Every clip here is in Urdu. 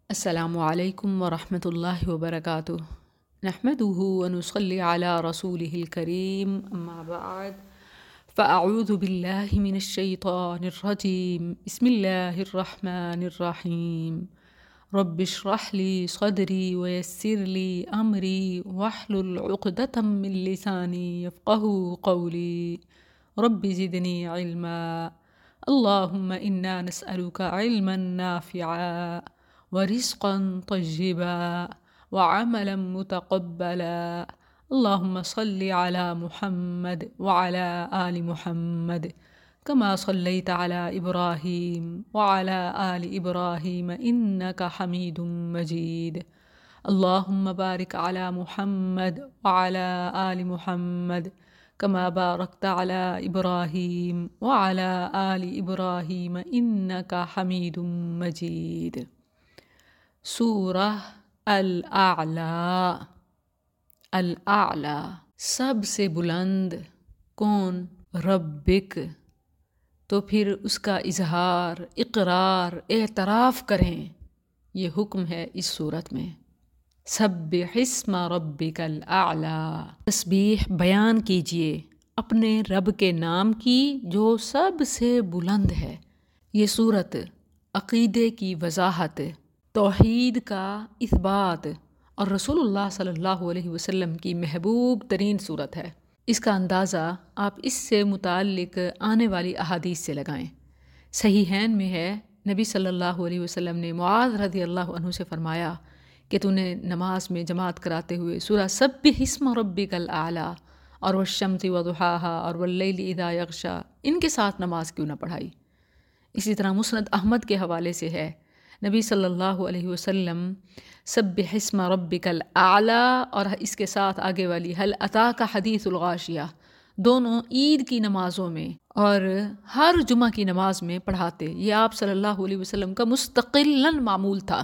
السلام علیکم ورحمۃ اللہ وبرکاتہ۔ نحمده ونصلي على رسوله الكريم اما بعد فاعوذ باللہ من الشیطان الرجیم بسم اللہ الرحمن الرحیم رب اشرح لي صدری ويسر لي امری واحلل عقدۃ من لسانی یفقهوا قولی رب زدنی علما اللہم انا نسألك علما نافعا ورزقا طیبا وعملا متقبلا اللهم صل على محمد وعلى آل محمد كما صليت على إبراهيم وعلى آل إبراهيم إنك حميد مجيد اللهم بارك على محمد وعلى آل محمد كما باركت على إبراهيم وعلى آل إبراهيم إنك حميد مجيد۔ سورہ الاعلیٰ۔ الاعلیٰ سب سے بلند کون؟ ربک۔ تو پھر اس کا اظہار، اقرار، اعتراف کریں، یہ حکم ہے اس صورت میں۔ سبح اسم ربک الاعلیٰ، تسبیح بیان کیجئے اپنے رب کے نام کی جو سب سے بلند ہے۔ یہ صورت عقیدے کی وضاحت، توحید کا اثبات اور رسول اللہ صلی اللہ علیہ وسلم کی محبوب ترین صورت ہے۔ اس کا اندازہ آپ اس سے متعلق آنے والی احادیث سے لگائیں۔ صحیحین میں ہے، نبی صلی اللہ علیہ وسلم نے معاذ رضی اللہ عنہ سے فرمایا کہ تو نے نماز میں جماعت کراتے ہوئے سورہ سبح اسم ربک الاعلیٰ اور والشمس وضحاہا اور واللیل اذا یغشا ان کے ساتھ نماز کیوں نہ پڑھائی؟ اسی طرح مسند احمد کے حوالے سے ہے، نبی صلی اللہ علیہ وسلم سبح اسم ربک الاعلیٰ اور اس کے ساتھ آگے والی هل اتاک حدیث الغاشیہ دونوں عید کی نمازوں میں اور ہر جمعہ کی نماز میں پڑھاتے۔ یہ آپ صلی اللہ علیہ وسلم کا مستقلاً معمول تھا۔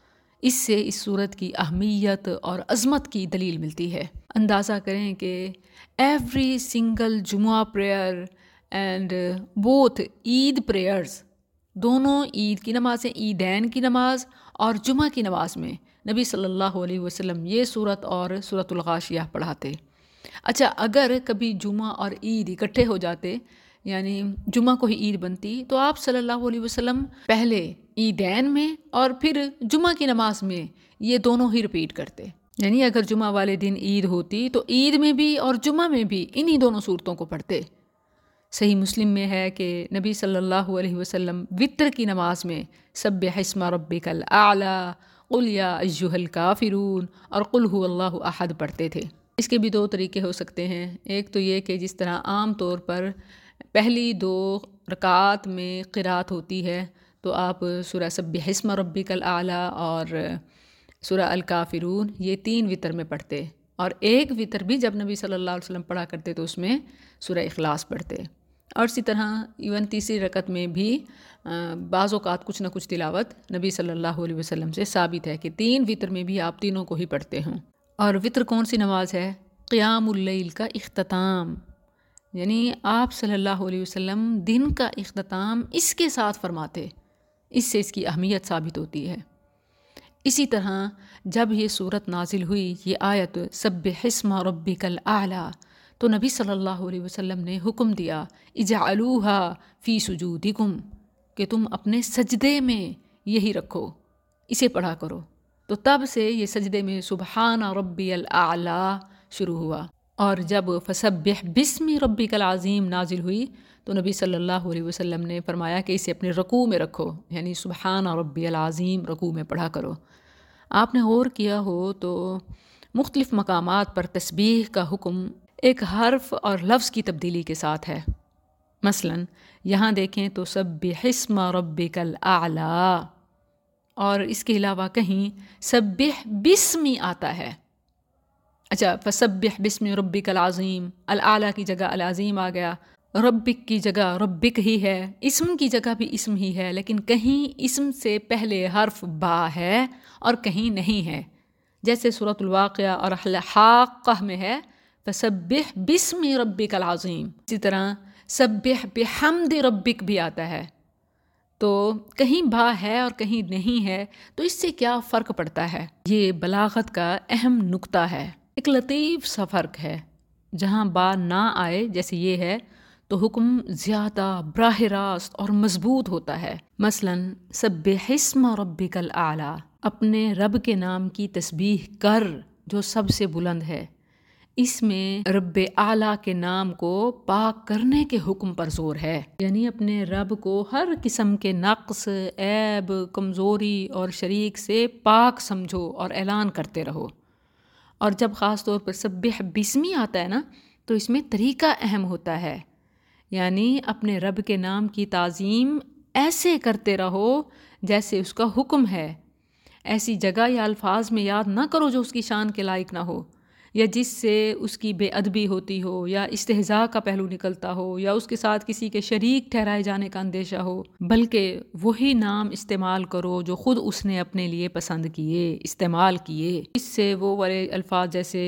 اس سے اس صورت کی اہمیت اور عظمت کی دلیل ملتی ہے۔ اندازہ کریں کہ every single Jumma prayer and both Eid prayers, دونوں عید کی نمازیں، عیدین کی نماز اور جمعہ کی نماز میں نبی صلی اللہ علیہ وسلم یہ صورت اور سورۃ الغاشیہ پڑھاتے۔ اچھا، اگر کبھی جمعہ اور عید اکٹھے ہو جاتے، یعنی جمعہ کو ہی عید بنتی، تو آپ صلی اللہ علیہ وسلم پہلے عیدین میں اور پھر جمعہ کی نماز میں یہ دونوں ہی رپیٹ کرتے۔ یعنی اگر جمعہ والے دن عید ہوتی تو عید میں بھی اور جمعہ میں بھی انہی دونوں صورتوں کو پڑھتے۔ صحیح مسلم میں ہے کہ نبی صلی اللہ علیہ وسلم وتر کی نماز میں سبح اسم ربک الاعلیٰ، قل یا ایھا الکافرون اور قل ھو اللہ احد پڑھتے تھے۔ اس کے بھی دو طریقے ہو سکتے ہیں۔ ایک تو یہ کہ جس طرح عام طور پر پہلی دو رکعات میں قرات ہوتی ہے تو آپ سورہ سبح اسم ربک الاعلیٰ اور سورہ الکافرون یہ 3 وتر میں پڑھتے، اور ایک وتر بھی جب نبی صلی اللہ علیہ وسلم پڑھا کرتے تو اس میں سورہ اخلاص پڑھتے۔ اور اسی طرح ایون تیسری رکعت میں بھی بعض اوقات کچھ نہ کچھ تلاوت نبی صلی اللہ علیہ وسلم سے ثابت ہے کہ 3 وتر میں بھی آپ تینوں کو ہی پڑھتے ہوں۔ اور وتر کون سی نماز ہے؟ قیام اللیل کا اختتام، یعنی آپ صلی اللہ علیہ وسلم دن کا اختتام اس کے ساتھ فرماتے، اس سے اس کی اہمیت ثابت ہوتی ہے۔ اسی طرح جب یہ صورت نازل ہوئی، یہ آیت سبح اسم ربک الاعلیٰ، تو نبی صلی اللہ علیہ وسلم نے حکم دیا اجعلوہا فی سجودکم، کہ تم اپنے سجدے میں یہی رکھو، اسے پڑھا کرو۔ تو تب سے یہ سجدے میں سبحان ربی الاعلیٰ شروع ہوا۔ اور جب فسبح باسم ربک العظیم نازل ہوئی تو نبی صلی اللہ علیہ وسلم نے فرمایا کہ اسے اپنے رکوع میں رکھو، یعنی سبحان ربی العظیم رکوع میں پڑھا کرو۔ آپ نے غور کیا ہو تو مختلف مقامات پر تسبیح کا حکم ایک حرف اور لفظ کی تبدیلی کے ساتھ ہے۔ مثلا یہاں دیکھیں تو سبح اسم ربک الاعلیٰ، اور اس کے علاوہ کہیں سبح باسمی آتا ہے۔ اچھا، فسبح باسم ربک العظیم، الاعلیٰ کی جگہ العظیم آ گیا، ربک کی جگہ ربک ہی ہے، اسم کی جگہ بھی اسم ہی ہے، لیکن کہیں اسم سے پہلے حرف با ہے اور کہیں نہیں ہے، جیسے سورۃ الواقعہ اور الحاقہ میں ہے فسبح باسم ربک العظیم۔ اسی طرح سبح بحمد ربک بھی آتا ہے، تو کہیں با ہے اور کہیں نہیں ہے، تو اس سے کیا فرق پڑتا ہے؟ یہ بلاغت کا اہم نقطہ ہے، ایک لطیف سا فرق ہے۔ جہاں با نہ آئے جیسے یہ ہے تو حکم زیادہ براہ راست اور مضبوط ہوتا ہے۔ مثلاً سبح اسم ربک الاعلی، اپنے رب کے نام کی تسبیح کر جو سب سے بلند ہے۔ اس میں رب اعلیٰ کے نام کو پاک کرنے کے حکم پر زور ہے، یعنی اپنے رب کو ہر قسم کے نقص، عیب، کمزوری اور شریک سے پاک سمجھو اور اعلان کرتے رہو۔ اور جب خاص طور پر سبح بسمی آتا ہے نا، تو اس میں طریقہ اہم ہوتا ہے، یعنی اپنے رب کے نام کی تعظیم ایسے کرتے رہو جیسے اس کا حکم ہے۔ ایسی جگہ یا الفاظ میں یاد نہ کرو جو اس کی شان کے لائق نہ ہو، یا جس سے اس کی بے ادبی ہوتی ہو، یا استہزاء کا پہلو نکلتا ہو، یا اس کے ساتھ کسی کے شریک ٹھہرائے جانے کا اندیشہ ہو، بلکہ وہی نام استعمال کرو جو خود اس نے اپنے لیے پسند کیے، استعمال کیے۔ اس سے وہ والے الفاظ جیسے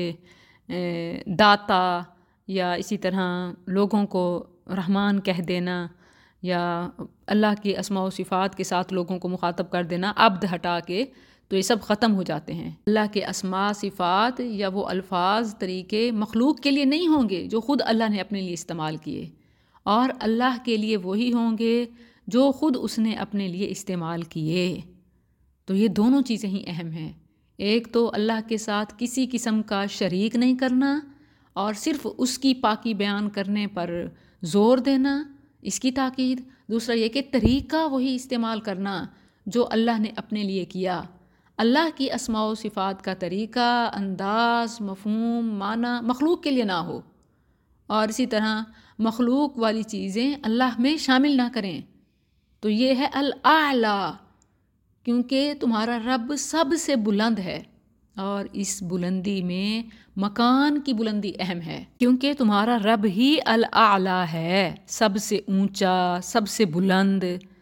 داتا، یا اسی طرح لوگوں کو رحمان کہہ دینا، یا اللہ کی اسماء و صفات کے ساتھ لوگوں کو مخاطب کر دینا عبد ہٹا کے، تو یہ سب ختم ہو جاتے ہیں۔ اللہ کے اسماء صفات یا وہ الفاظ طریقے مخلوق کے لیے نہیں ہوں گے جو خود اللہ نے اپنے لیے استعمال کیے، اور اللہ کے لیے وہی ہوں گے جو خود اس نے اپنے لیے استعمال کیے۔ تو یہ دونوں چیزیں ہی اہم ہیں، ایک تو اللہ کے ساتھ کسی قسم کا شریک نہیں کرنا اور صرف اس کی پاکی بیان کرنے پر زور دینا، اس کی تاکید۔ دوسرا یہ کہ طریقہ وہی استعمال کرنا جو اللہ نے اپنے لیے کیا، اللہ کی اسماء و صفات کا طریقہ، انداز، مفہوم، معنی مخلوق کے لیے نہ ہو، اور اسی طرح مخلوق والی چیزیں اللہ میں شامل نہ کریں۔ تو یہ ہے الاعلیٰ، کیونکہ تمہارا رب سب سے بلند ہے، اور اس بلندی میں مکان کی بلندی اہم ہے، کیونکہ تمہارا رب ہی الاعلیٰ ہے، سب سے اونچا، سب سے بلند۔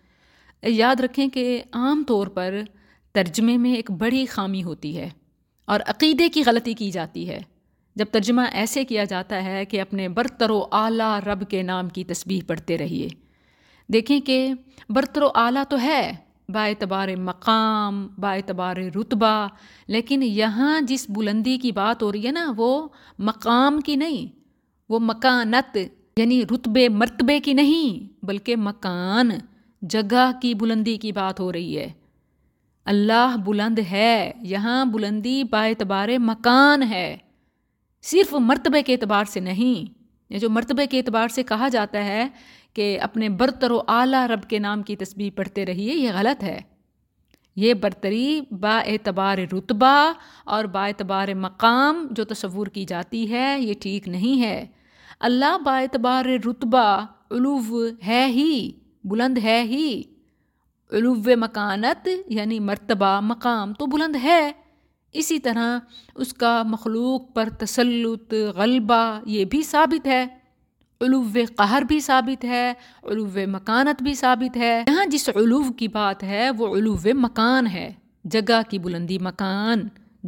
یاد رکھیں کہ عام طور پر ترجمے میں ایک بڑی خامی ہوتی ہے اور عقیدے کی غلطی کی جاتی ہے جب ترجمہ ایسے کیا جاتا ہے کہ اپنے برتر و اعلیٰ رب کے نام کی تسبیح پڑھتے رہیے۔ دیکھیں کہ برتر و اعلیٰ تو ہے با اعتبار مقام، با اعتبار رتبہ، لیکن یہاں جس بلندی کی بات ہو رہی ہے نا، وہ مقام کی نہیں، وہ مکانت یعنی رتبے مرتبے کی نہیں، بلکہ مکان، جگہ کی بلندی کی بات ہو رہی ہے۔ اللہ بلند ہے، یہاں بلندی با اعتبار مکان ہے، صرف مرتبے کے اعتبار سے نہیں۔ یہ جو مرتبے کے اعتبار سے کہا جاتا ہے کہ اپنے برتر و اعلیٰ رب کے نام کی تسبیح پڑھتے رہیے، یہ غلط ہے۔ یہ برتری با اعتبار رتبہ اور با اعتبار مقام جو تصور کی جاتی ہے، یہ ٹھیک نہیں ہے۔ اللہ با اعتبار رتبہ علو ہے ہی، بلند ہے ہی، علو مکانت یعنی مرتبہ مقام تو بلند ہے۔ اسی طرح اس کا مخلوق پر تسلط، غلبہ، یہ بھی ثابت ہے، علو قہر بھی ثابت ہے، علو مکانت بھی ثابت ہے۔ یہاں جس علو کی بات ہے وہ علو مکان ہے، جگہ کی بلندی، مکان،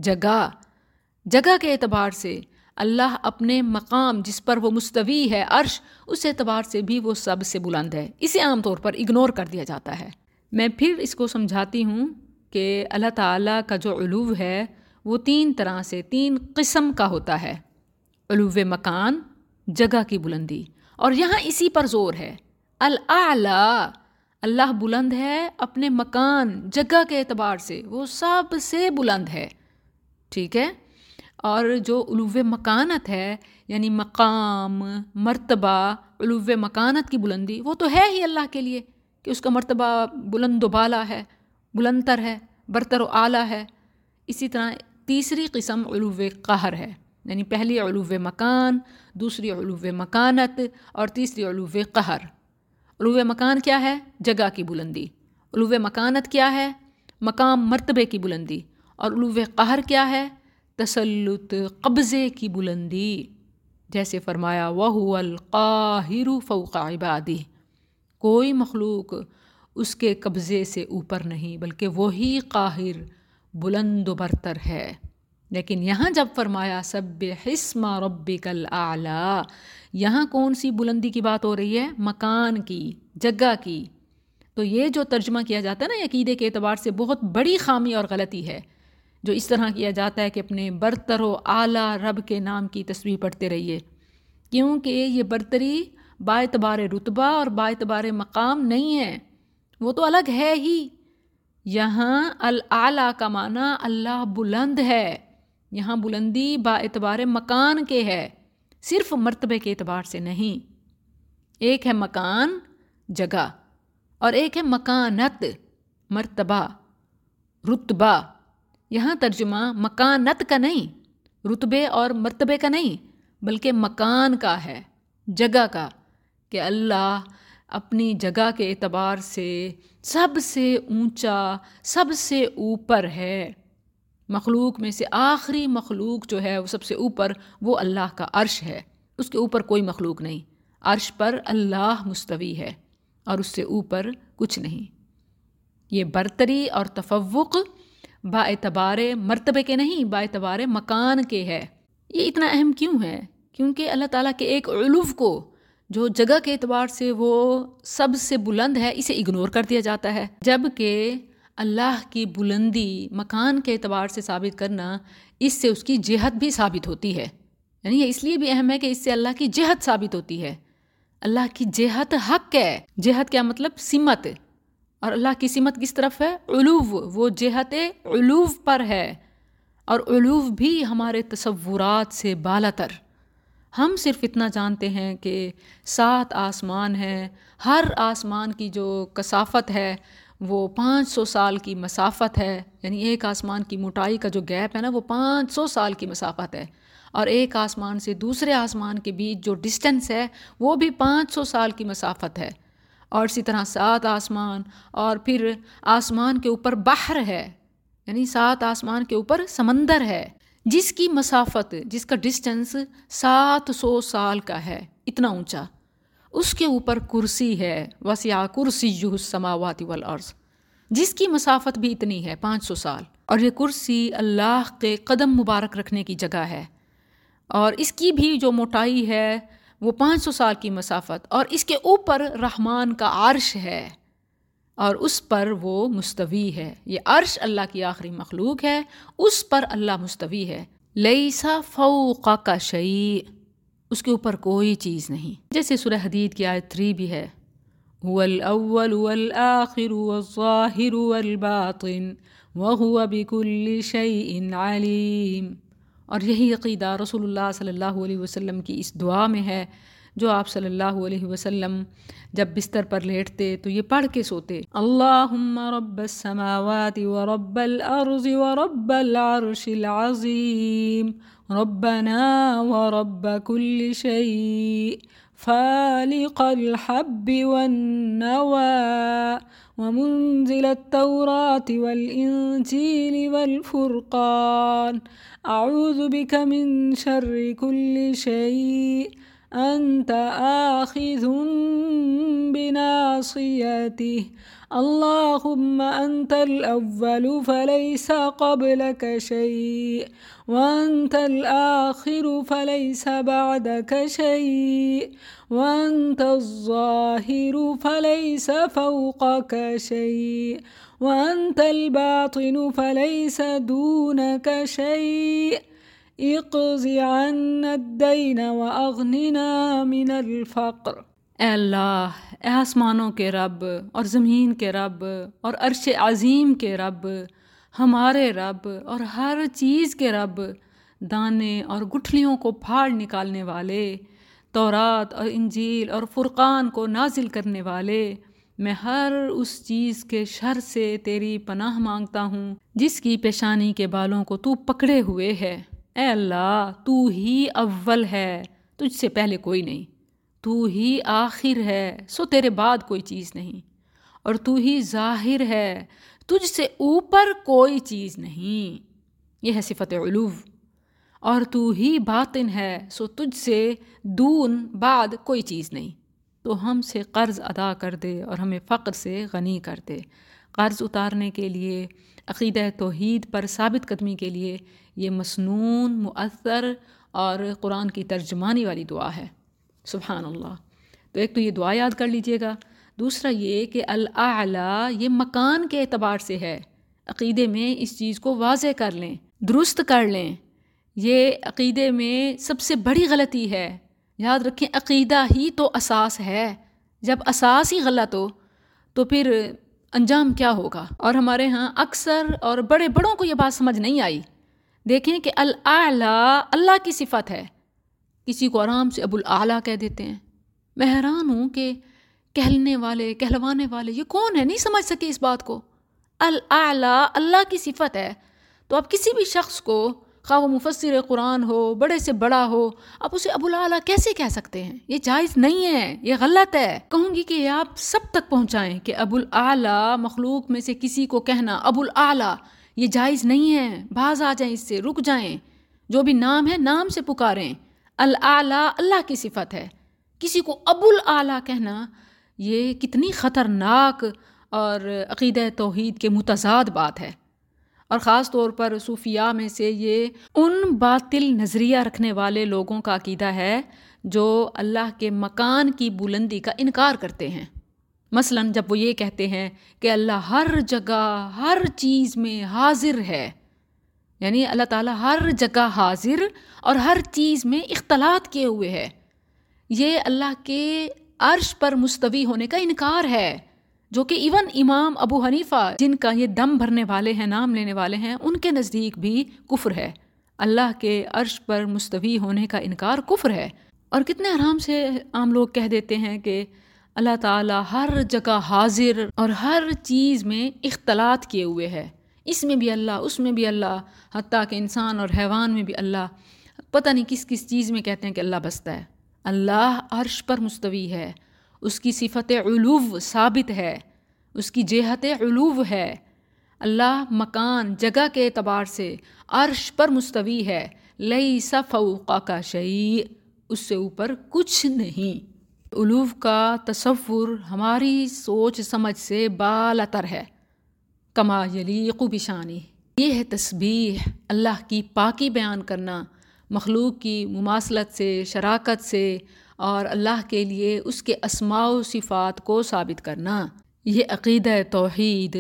جگہ کے اعتبار سے اللہ اپنے مقام جس پر وہ مستوی ہے، عرش، اس اعتبار سے بھی وہ سب سے بلند ہے۔ اسے عام طور پر اگنور کر دیا جاتا ہے۔ میں پھر اس کو سمجھاتی ہوں کہ اللہ تعالیٰ کا جو علو ہے وہ تین طرح سے، تین قسم کا ہوتا ہے۔ علو مکان، جگہ کی بلندی، اور یہاں اسی پر زور ہے، الاعلیٰ، اللہ بلند ہے اپنے مکان، جگہ کے اعتبار سے وہ سب سے بلند ہے، ٹھیک ہے؟ اور جو علو مکانت ہے یعنی مقام، مرتبہ، علو مکانت کی بلندی، وہ تو ہے ہی اللہ کے لیے کہ اس کا مرتبہ بلند و بالا ہے، بلندتر ہے، برتر و اعلیٰ ہے۔ اسی طرح تیسری قسم علو قہر ہے، یعنی پہلی علو مکان، دوسری علو مکانت، اور تیسری علو قہر۔ علو مکان کیا ہے؟ جگہ کی بلندی۔ علو مکانت کیا ہے؟ مقام، مرتبے کی بلندی۔ اور علو قہر کیا ہے؟ تسلط، قبضے کی بلندی۔ جیسے فرمایا وَهُوَ الْقَاهِرُ فَوْقَ عِبَادِهِ، کوئی مخلوق اس کے قبضے سے اوپر نہیں، بلکہ وہی قاہر، بلند و برتر ہے۔ لیکن یہاں جب فرمایا سبح اسم ربک الاعلی، یہاں کون سی بلندی کی بات ہو رہی ہے؟ مکان کی، جگہ کی۔ تو یہ جو ترجمہ کیا جاتا ہے نا عقیدے کے اعتبار سے بہت بڑی خامی اور غلطی ہے، جو اس طرح کیا جاتا ہے کہ اپنے برتر و اعلیٰ رب کے نام کی تسبیح پڑھتے رہیے، کیونکہ یہ برتری با اعتبار رتبہ اور با اعتبار مقام نہیں ہے، وہ تو الگ ہے ہی۔ یہاں الاعلیٰ کا معنی اللہ بلند ہے، یہاں بلندی با اعتبار مکان کے ہے، صرف مرتبے کے اعتبار سے نہیں۔ ایک ہے مکان جگہ اور ایک ہے مکانت مرتبہ رتبہ۔ یہاں ترجمہ مکانت کا نہیں، رتبے اور مرتبے کا نہیں، بلکہ مکان کا ہے، جگہ کا، کہ اللہ اپنی جگہ کے اعتبار سے سب سے اونچا، سب سے اوپر ہے۔ مخلوق میں سے آخری مخلوق جو ہے وہ سب سے اوپر، وہ اللہ کا عرش ہے، اس کے اوپر کوئی مخلوق نہیں۔ عرش پر اللہ مستوی ہے اور اس سے اوپر کچھ نہیں۔ یہ برتری اور تفوق با اعتبار مرتبے کے نہیں، با اعتبار مکان کے ہے۔ یہ اتنا اہم کیوں ہے؟ کیونکہ اللہ تعالیٰ کے ایک علو کو جو جگہ کے اعتبار سے وہ سب سے بلند ہے، اسے اگنور کر دیا جاتا ہے، جبکہ اللہ کی بلندی مکان کے اعتبار سے ثابت کرنا، اس سے اس کی جہت بھی ثابت ہوتی ہے۔ یعنی یہ اس لیے بھی اہم ہے کہ اس سے اللہ کی جہت ثابت ہوتی ہے۔ اللہ کی جہت حق ہے۔ جہت کیا مطلب؟ سمت۔ اور اللہ کی سمت کس طرف ہے؟ علو، وہ جہت علو پر ہے، اور علو بھی ہمارے تصورات سے بالاتر۔ ہم صرف اتنا جانتے ہیں کہ 7 آسمان ہیں، ہر آسمان کی جو کثافت ہے وہ 500 سال کی مسافت ہے، یعنی ایک آسمان کی موٹائی کا جو گیپ ہے نا وہ 500 سال کی مسافت ہے، اور ایک آسمان سے دوسرے آسمان کے بیچ جو ڈسٹنس ہے وہ بھی 500 سال کی مسافت ہے۔ اور اسی طرح 7 آسمان، اور پھر آسمان کے اوپر بحر ہے، یعنی 7 آسمان کے اوپر سمندر ہے، جس کی مسافت، جس کا ڈسٹنس 700 سال کا ہے، اتنا اونچا۔ اس کے اوپر کرسی ہے، وسع کرسیہ السماوات والارض، جس کی مسافت بھی اتنی ہے، 500 سال۔ اور یہ کرسی اللہ کے قدم مبارک رکھنے کی جگہ ہے، اور اس کی بھی جو موٹائی ہے وہ 500 سال کی مسافت، اور اس کے اوپر رحمان کا عرش ہے، اور اس پر وہ مستوی ہے۔ یہ عرش اللہ کی آخری مخلوق ہے، اس پر اللہ مستوی ہے۔ لیس فوقک شیء، اس کے اوپر کوئی چیز نہیں۔ جیسے سورہ حدید کی آیت 3 بھی ہے، هو الاول والآخر والظاہر والباطن وهو بكل شیء علیم۔ اور یہی عقیدہ رسول اللہ صلی اللہ علیہ وسلم کی اس دعا میں ہے، جو آپ صلی اللہ علیہ وسلم جب بستر پر لیٹتے تو یہ پڑھ کے سوتے، اللہم رب السماوات ورب الارض ورب العرش العظیم ربنا ورب كل شيء فالق الحب والنوى ومنزل التوراة والإنجيل والفرقان أعوذ بك من شر كل شيء أنت آخذ بناصيته اللهم أنت الأول فليس قبلك شيء وأنت الآخر فليس بعدك شيء وأنت الظاهر فليس فوقك شيء وأنت الباطن فليس دونك شيء اقض عنا الدين وأغننا من الفقر۔ اے اللہ، اے آسمانوں کے رب اور زمین کے رب اور عرش عظیم کے رب، ہمارے رب اور ہر چیز کے رب، دانے اور گٹھلیوں کو پھاڑ نکالنے والے، تورات اور انجیل اور فرقان کو نازل کرنے والے، میں ہر اس چیز کے شر سے تیری پناہ مانگتا ہوں جس کی پیشانی کے بالوں کو تو پکڑے ہوئے ہے۔ اے اللہ، تو ہی اول ہے، تجھ سے پہلے کوئی نہیں، تو ہی آخر ہے، سو تیرے بعد کوئی چیز نہیں، اور تو ہی ظاہر ہے، تجھ سے اوپر کوئی چیز نہیں، یہ ہے صفت علو، اور تو ہی باطن ہے، سو تجھ سے دون بعد کوئی چیز نہیں۔ تو ہم سے قرض ادا کر دے اور ہمیں فقر سے غنی کر دے۔ قرض اتارنے کے لیے، عقیدہ توحید پر ثابت قدمی کے لیے یہ مسنون، مؤثر اور قرآن کی ترجمانی والی دعا ہے۔ سبحان اللہ۔ تو ایک تو یہ دعا یاد کر لیجئے گا، دوسرا یہ کہ الاعلی یہ مکان کے اعتبار سے ہے. عقیدے میں اس چیز کو واضح کر لیں، درست کر لیں. یہ عقیدے میں سب سے بڑی غلطی ہے. یاد رکھیں عقیدہ ہی تو اساس ہے. جب اساس ہی غلط ہو تو پھر انجام کیا ہوگا؟ اور ہمارے ہاں اکثر اور بڑے بڑوں کو یہ بات سمجھ نہیں آئی. دیکھیں کہ الاعلی اللہ کی صفت ہے. کسی کو آرام سے ابو الاعلیٰ کہہ دیتے ہیں. میں حیران ہوں کہ کہلوانے والے یہ کون ہے، نہیں سمجھ سکے اس بات کو. الاعلیٰ اللہ کی صفت ہے. تو آپ کسی بھی شخص کو، خواہ وہ مفسر قرآن ہو، بڑے سے بڑا ہو، آپ اسے ابو الاعلیٰ کیسے کہہ سکتے ہیں؟ یہ جائز نہیں ہے، یہ غلط ہے. کہوں گی کہ آپ سب تک پہنچائیں کہ ابو الاعلیٰ مخلوق میں سے کسی کو کہنا ابو الاعلیٰ یہ جائز نہیں ہے. باز آ جائیں، اس سے رک جائیں. جو بھی نام ہے نام سے پکاریں. الاعلیٰ اللہ کی صفت ہے. کسی کو ابو الاعلیٰ کہنا یہ کتنی خطرناک اور عقیدہ توحید کے متضاد بات ہے. اور خاص طور پر صوفیاء میں سے یہ ان باطل نظریہ رکھنے والے لوگوں کا عقیدہ ہے جو اللہ کے مکان کی بلندی کا انکار کرتے ہیں. مثلاً جب وہ یہ کہتے ہیں کہ اللہ ہر جگہ ہر چیز میں حاضر ہے، یعنی اللہ تعالیٰ ہر جگہ حاضر اور ہر چیز میں اختلاط کیے ہوئے ہے. یہ اللہ کے عرش پر مستوی ہونے کا انکار ہے، جو کہ ایون امام ابو حنیفہ جن کا یہ دم بھرنے والے ہیں، نام لینے والے ہیں، ان کے نزدیک بھی کفر ہے. اللہ کے عرش پر مستوی ہونے کا انکار کفر ہے. اور کتنے آرام سے عام لوگ کہہ دیتے ہیں کہ اللہ تعالیٰ ہر جگہ حاضر اور ہر چیز میں اختلاط کیے ہوئے ہے. اس میں بھی اللہ، اس میں بھی اللہ، حتیٰ کہ انسان اور حیوان میں بھی اللہ. پتہ نہیں کس کس چیز میں کہتے ہیں کہ اللہ بستا ہے. اللہ عرش پر مستوی ہے، اس کی صفت علو ثابت ہے، اس کی جہت علو ہے. اللہ مکان جگہ کے اعتبار سے عرش پر مستوی ہے. لیس فوقک شیء، اس سے اوپر کچھ نہیں. علو کا تصور ہماری سوچ سمجھ سے بالاتر ہے. کما یلیق بشانہ، یہ ہے تسبیح، اللہ کی پاکی بیان کرنا، مخلوق کی مماثلت سے، شراکت سے، اور اللہ کے لیے اس کے اسماء و صفات کو ثابت کرنا. یہ عقیدہ توحید،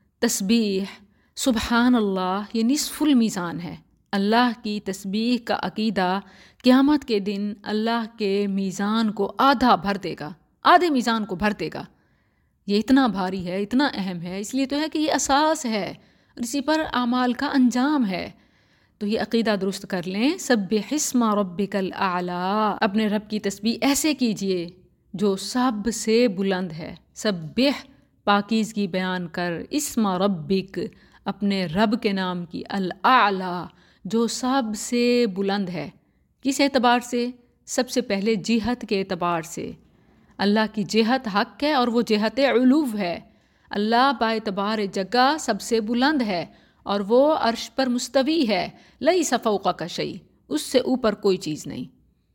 تسبیح، سبحان اللہ، یہ نصف المیزان ہے. اللہ کی تسبیح کا عقیدہ قیامت کے دن اللہ کے میزان کو آدھا بھر دے گا، آدھے میزان کو بھر دے گا. یہ اتنا بھاری ہے، اتنا اہم ہے، اس لیے تو ہے کہ یہ اساس ہے اور اسی پر اعمال کا انجام ہے. تو یہ عقیدہ درست کر لیں. سبح اسم ربک الاعلیٰ، اپنے رب کی تسبیح ایسے کیجئے جو سب سے بلند ہے. سبح، پاکیزگی بیان کر، اسم ربک، اپنے رب کے نام کی، الاعلیٰ، جو سب سے بلند ہے. کس اعتبار سے؟ سب سے پہلے جہت کے اعتبار سے. اللہ کی جہت حق ہے اور وہ جہت علو ہے. اللہ با اعتبار جگہ سب سے بلند ہے اور وہ عرش پر مستوی ہے. لیس فوقک شیء، اس سے اوپر کوئی چیز نہیں.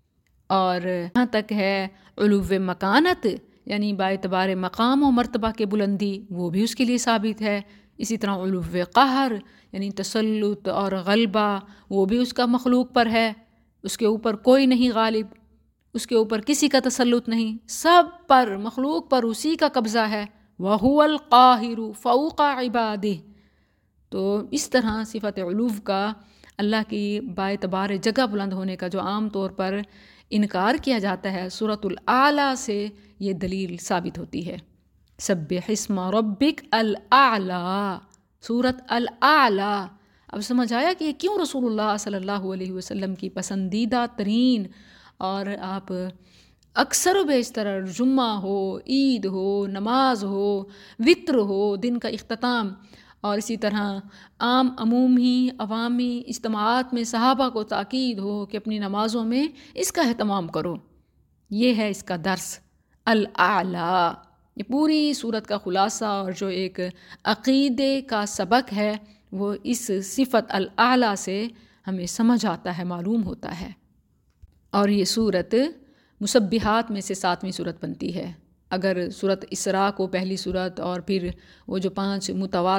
اور یہاں تک ہے علو مکانت، یعنی با اعتبار مقام و مرتبہ کے بلندی، وہ بھی اس کے لیے ثابت ہے. اسی طرح علو قہر، یعنی تسلط اور غلبہ، وہ بھی اس کا مخلوق پر ہے. اس کے اوپر کوئی نہیں غالب، اس کے اوپر کسی کا تسلط نہیں، سب پر، مخلوق پر اسی کا قبضہ ہے. وَهُوَ الْقَاهِرُ فَوْقَ عِبَادِهِ. تو اس طرح صفت علو کا، اللہ کی باعتبار جگہ بلند ہونے کا جو عام طور پر انکار کیا جاتا ہے، سورۃ الاعلیٰ سے یہ دلیل ثابت ہوتی ہے. سبح اسم ربک الاعلیٰ، سورۃ الاعلیٰ. اب سمجھ آیا کہ یہ کیوں رسول اللہ صلی اللہ علیہ وسلم کی پسندیدہ ترین، اور آپ اکثر و بیشتر جمعہ ہو، عید ہو، نماز ہو، وطر ہو، دن کا اختتام، اور اسی طرح عام عمومی عوامی اجتماعات میں صحابہ کو تاکید ہو کہ اپنی نمازوں میں اس کا اہتمام کرو. یہ ہے اس کا درس، الاعلیٰ. یہ پوری صورت کا خلاصہ اور جو ایک عقیدے کا سبق ہے وہ اس صفت الاعلیٰ سے ہمیں سمجھ آتا ہے، معلوم ہوتا ہے. اور یہ صورت مسبحات میں سے 7ویں صورت بنتی ہے. اگر صورت اسراء کو پہلی صورت اور پھر وہ جو 5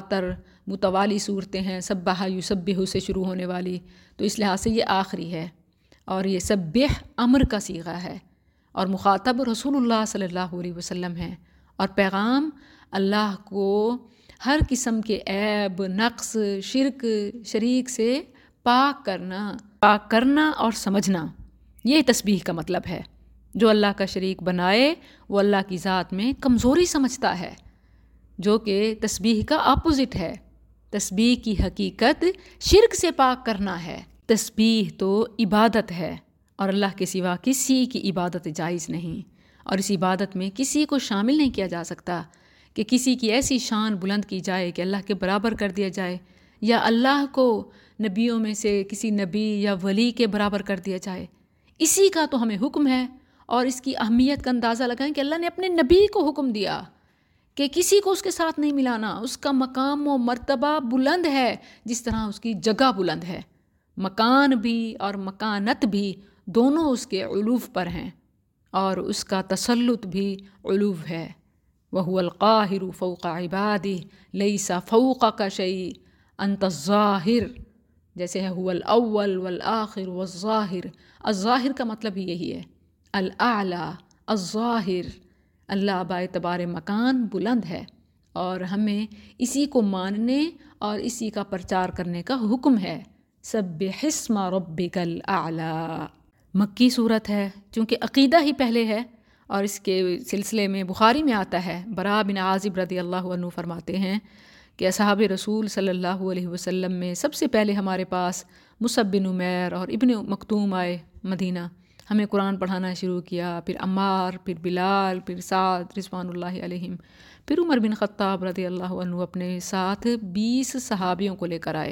متوالی صورتیں ہیں سبح یسبح سے شروع ہونے والی، تو اس لحاظ سے یہ آخری ہے. اور یہ سبح امر کا صیغہ ہے اور مخاطب رسول اللہ صلی اللہ علیہ وسلم ہیں. اور پیغام اللہ کو ہر قسم کے عیب، نقص، شرک، شریک سے پاک کرنا اور سمجھنا، یہ تسبیح کا مطلب ہے۔ جو اللہ کا شریک بنائے وہ اللہ کی ذات میں کمزوری سمجھتا ہے، جو کہ تسبیح کا اپوزٹ ہے۔ تسبیح کی حقیقت شرک سے پاک کرنا ہے۔ تسبیح تو عبادت ہے، اور اللہ کے سوا کسی کی عبادت جائز نہیں، اور اس عبادت میں کسی کو شامل نہیں کیا جا سکتا کہ کسی کی ایسی شان بلند کی جائے کہ اللہ کے برابر کر دیا جائے، یا اللہ کو نبیوں میں سے کسی نبی یا ولی کے برابر کر دیا جائے۔ اسی کا تو ہمیں حکم ہے، اور اس کی اہمیت کا اندازہ لگائیں کہ اللہ نے اپنے نبی کو حکم دیا کہ کسی کو اس کے ساتھ نہیں ملانا۔ اس کا مقام و مرتبہ بلند ہے جس طرح اس کی جگہ بلند ہے، مکان بھی اور مکانت بھی دونوں اس کے علو پر ہیں، اور اس کا تسلط بھی علو ہے۔ وَهُوَ الْقَاهِرُ فَوْقَ عِبَادِهِ لَيْسَ فَوْقَكَ شَيْءٌ أَنْتَ الظَّاهِرُ، جیسے ہے هُوَ الْأَوَّلُ وَالْآخِرُ وَالظَّاهِرُ۔ الظاہر کا مطلب ہی یہی ہے، الاعلیٰ، الظاہر۔ اللہ باعتبار مکان بلند ہے، اور ہمیں اسی کو ماننے اور اسی کا پرچار کرنے کا حکم ہے۔ سبح اسم ربک الاعلیٰ مکی صورت ہے، چونکہ عقیدہ ہی پہلے ہے، اور اس کے سلسلے میں بخاری میں آتا ہے، براء بن عازب رضی اللہ عنہ فرماتے ہیں کہ اصحاب رسول صلی اللہ علیہ وسلم میں سب سے پہلے ہمارے پاس مصعب بن عمیر اور ابن مکتوم آئے مدینہ، ہمیں قرآن پڑھانا شروع کیا، پھر عمار، پھر بلال، پھر سعد رضوان اللہ علیہم، پھر عمر بن خطاب رضی اللہ عنہ اپنے ساتھ 20 صحابیوں کو لے کر آئے۔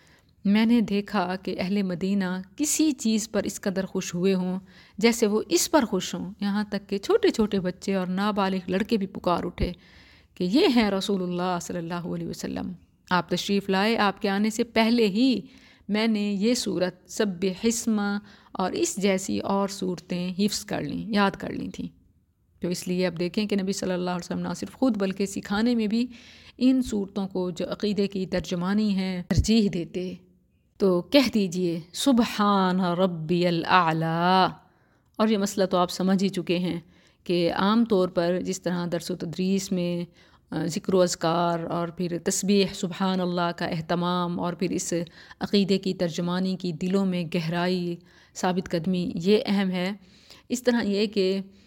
میں نے دیکھا کہ اہل مدینہ کسی چیز پر اس قدر خوش ہوئے ہوں جیسے وہ اس پر خوش ہوں، یہاں تک کہ چھوٹے چھوٹے بچے اور نابالغ لڑکے بھی پکار اٹھے کہ یہ ہیں رسول اللہ صلی اللہ علیہ وسلم، آپ تشریف لائے، آپ کے آنے سے پہلے ہی میں نے یہ صورت سبح اسم اور اس جیسی اور صورتیں حفظ کر لیں، یاد کر لی تھیں۔ تو اس لیے اب دیکھیں کہ نبی صلی اللہ علیہ وسلم نہ صرف خود بلکہ سکھانے میں بھی ان صورتوں کو جو عقیدے کی ترجمانی ہیں ترجیح دیتے۔ تو کہہ دیجئے سبحان ربی الاعلیٰ، اور یہ مسئلہ تو آپ سمجھ ہی چکے ہیں کہ عام طور پر جس طرح درس و تدریس میں ذکر و اذکار اور پھر تسبیح سبحان اللہ کا اہتمام اور پھر اس عقیدے کی ترجمانی کی دلوں میں گہرائی ثابت قدمی یہ اہم ہے، اس طرح یہ کہ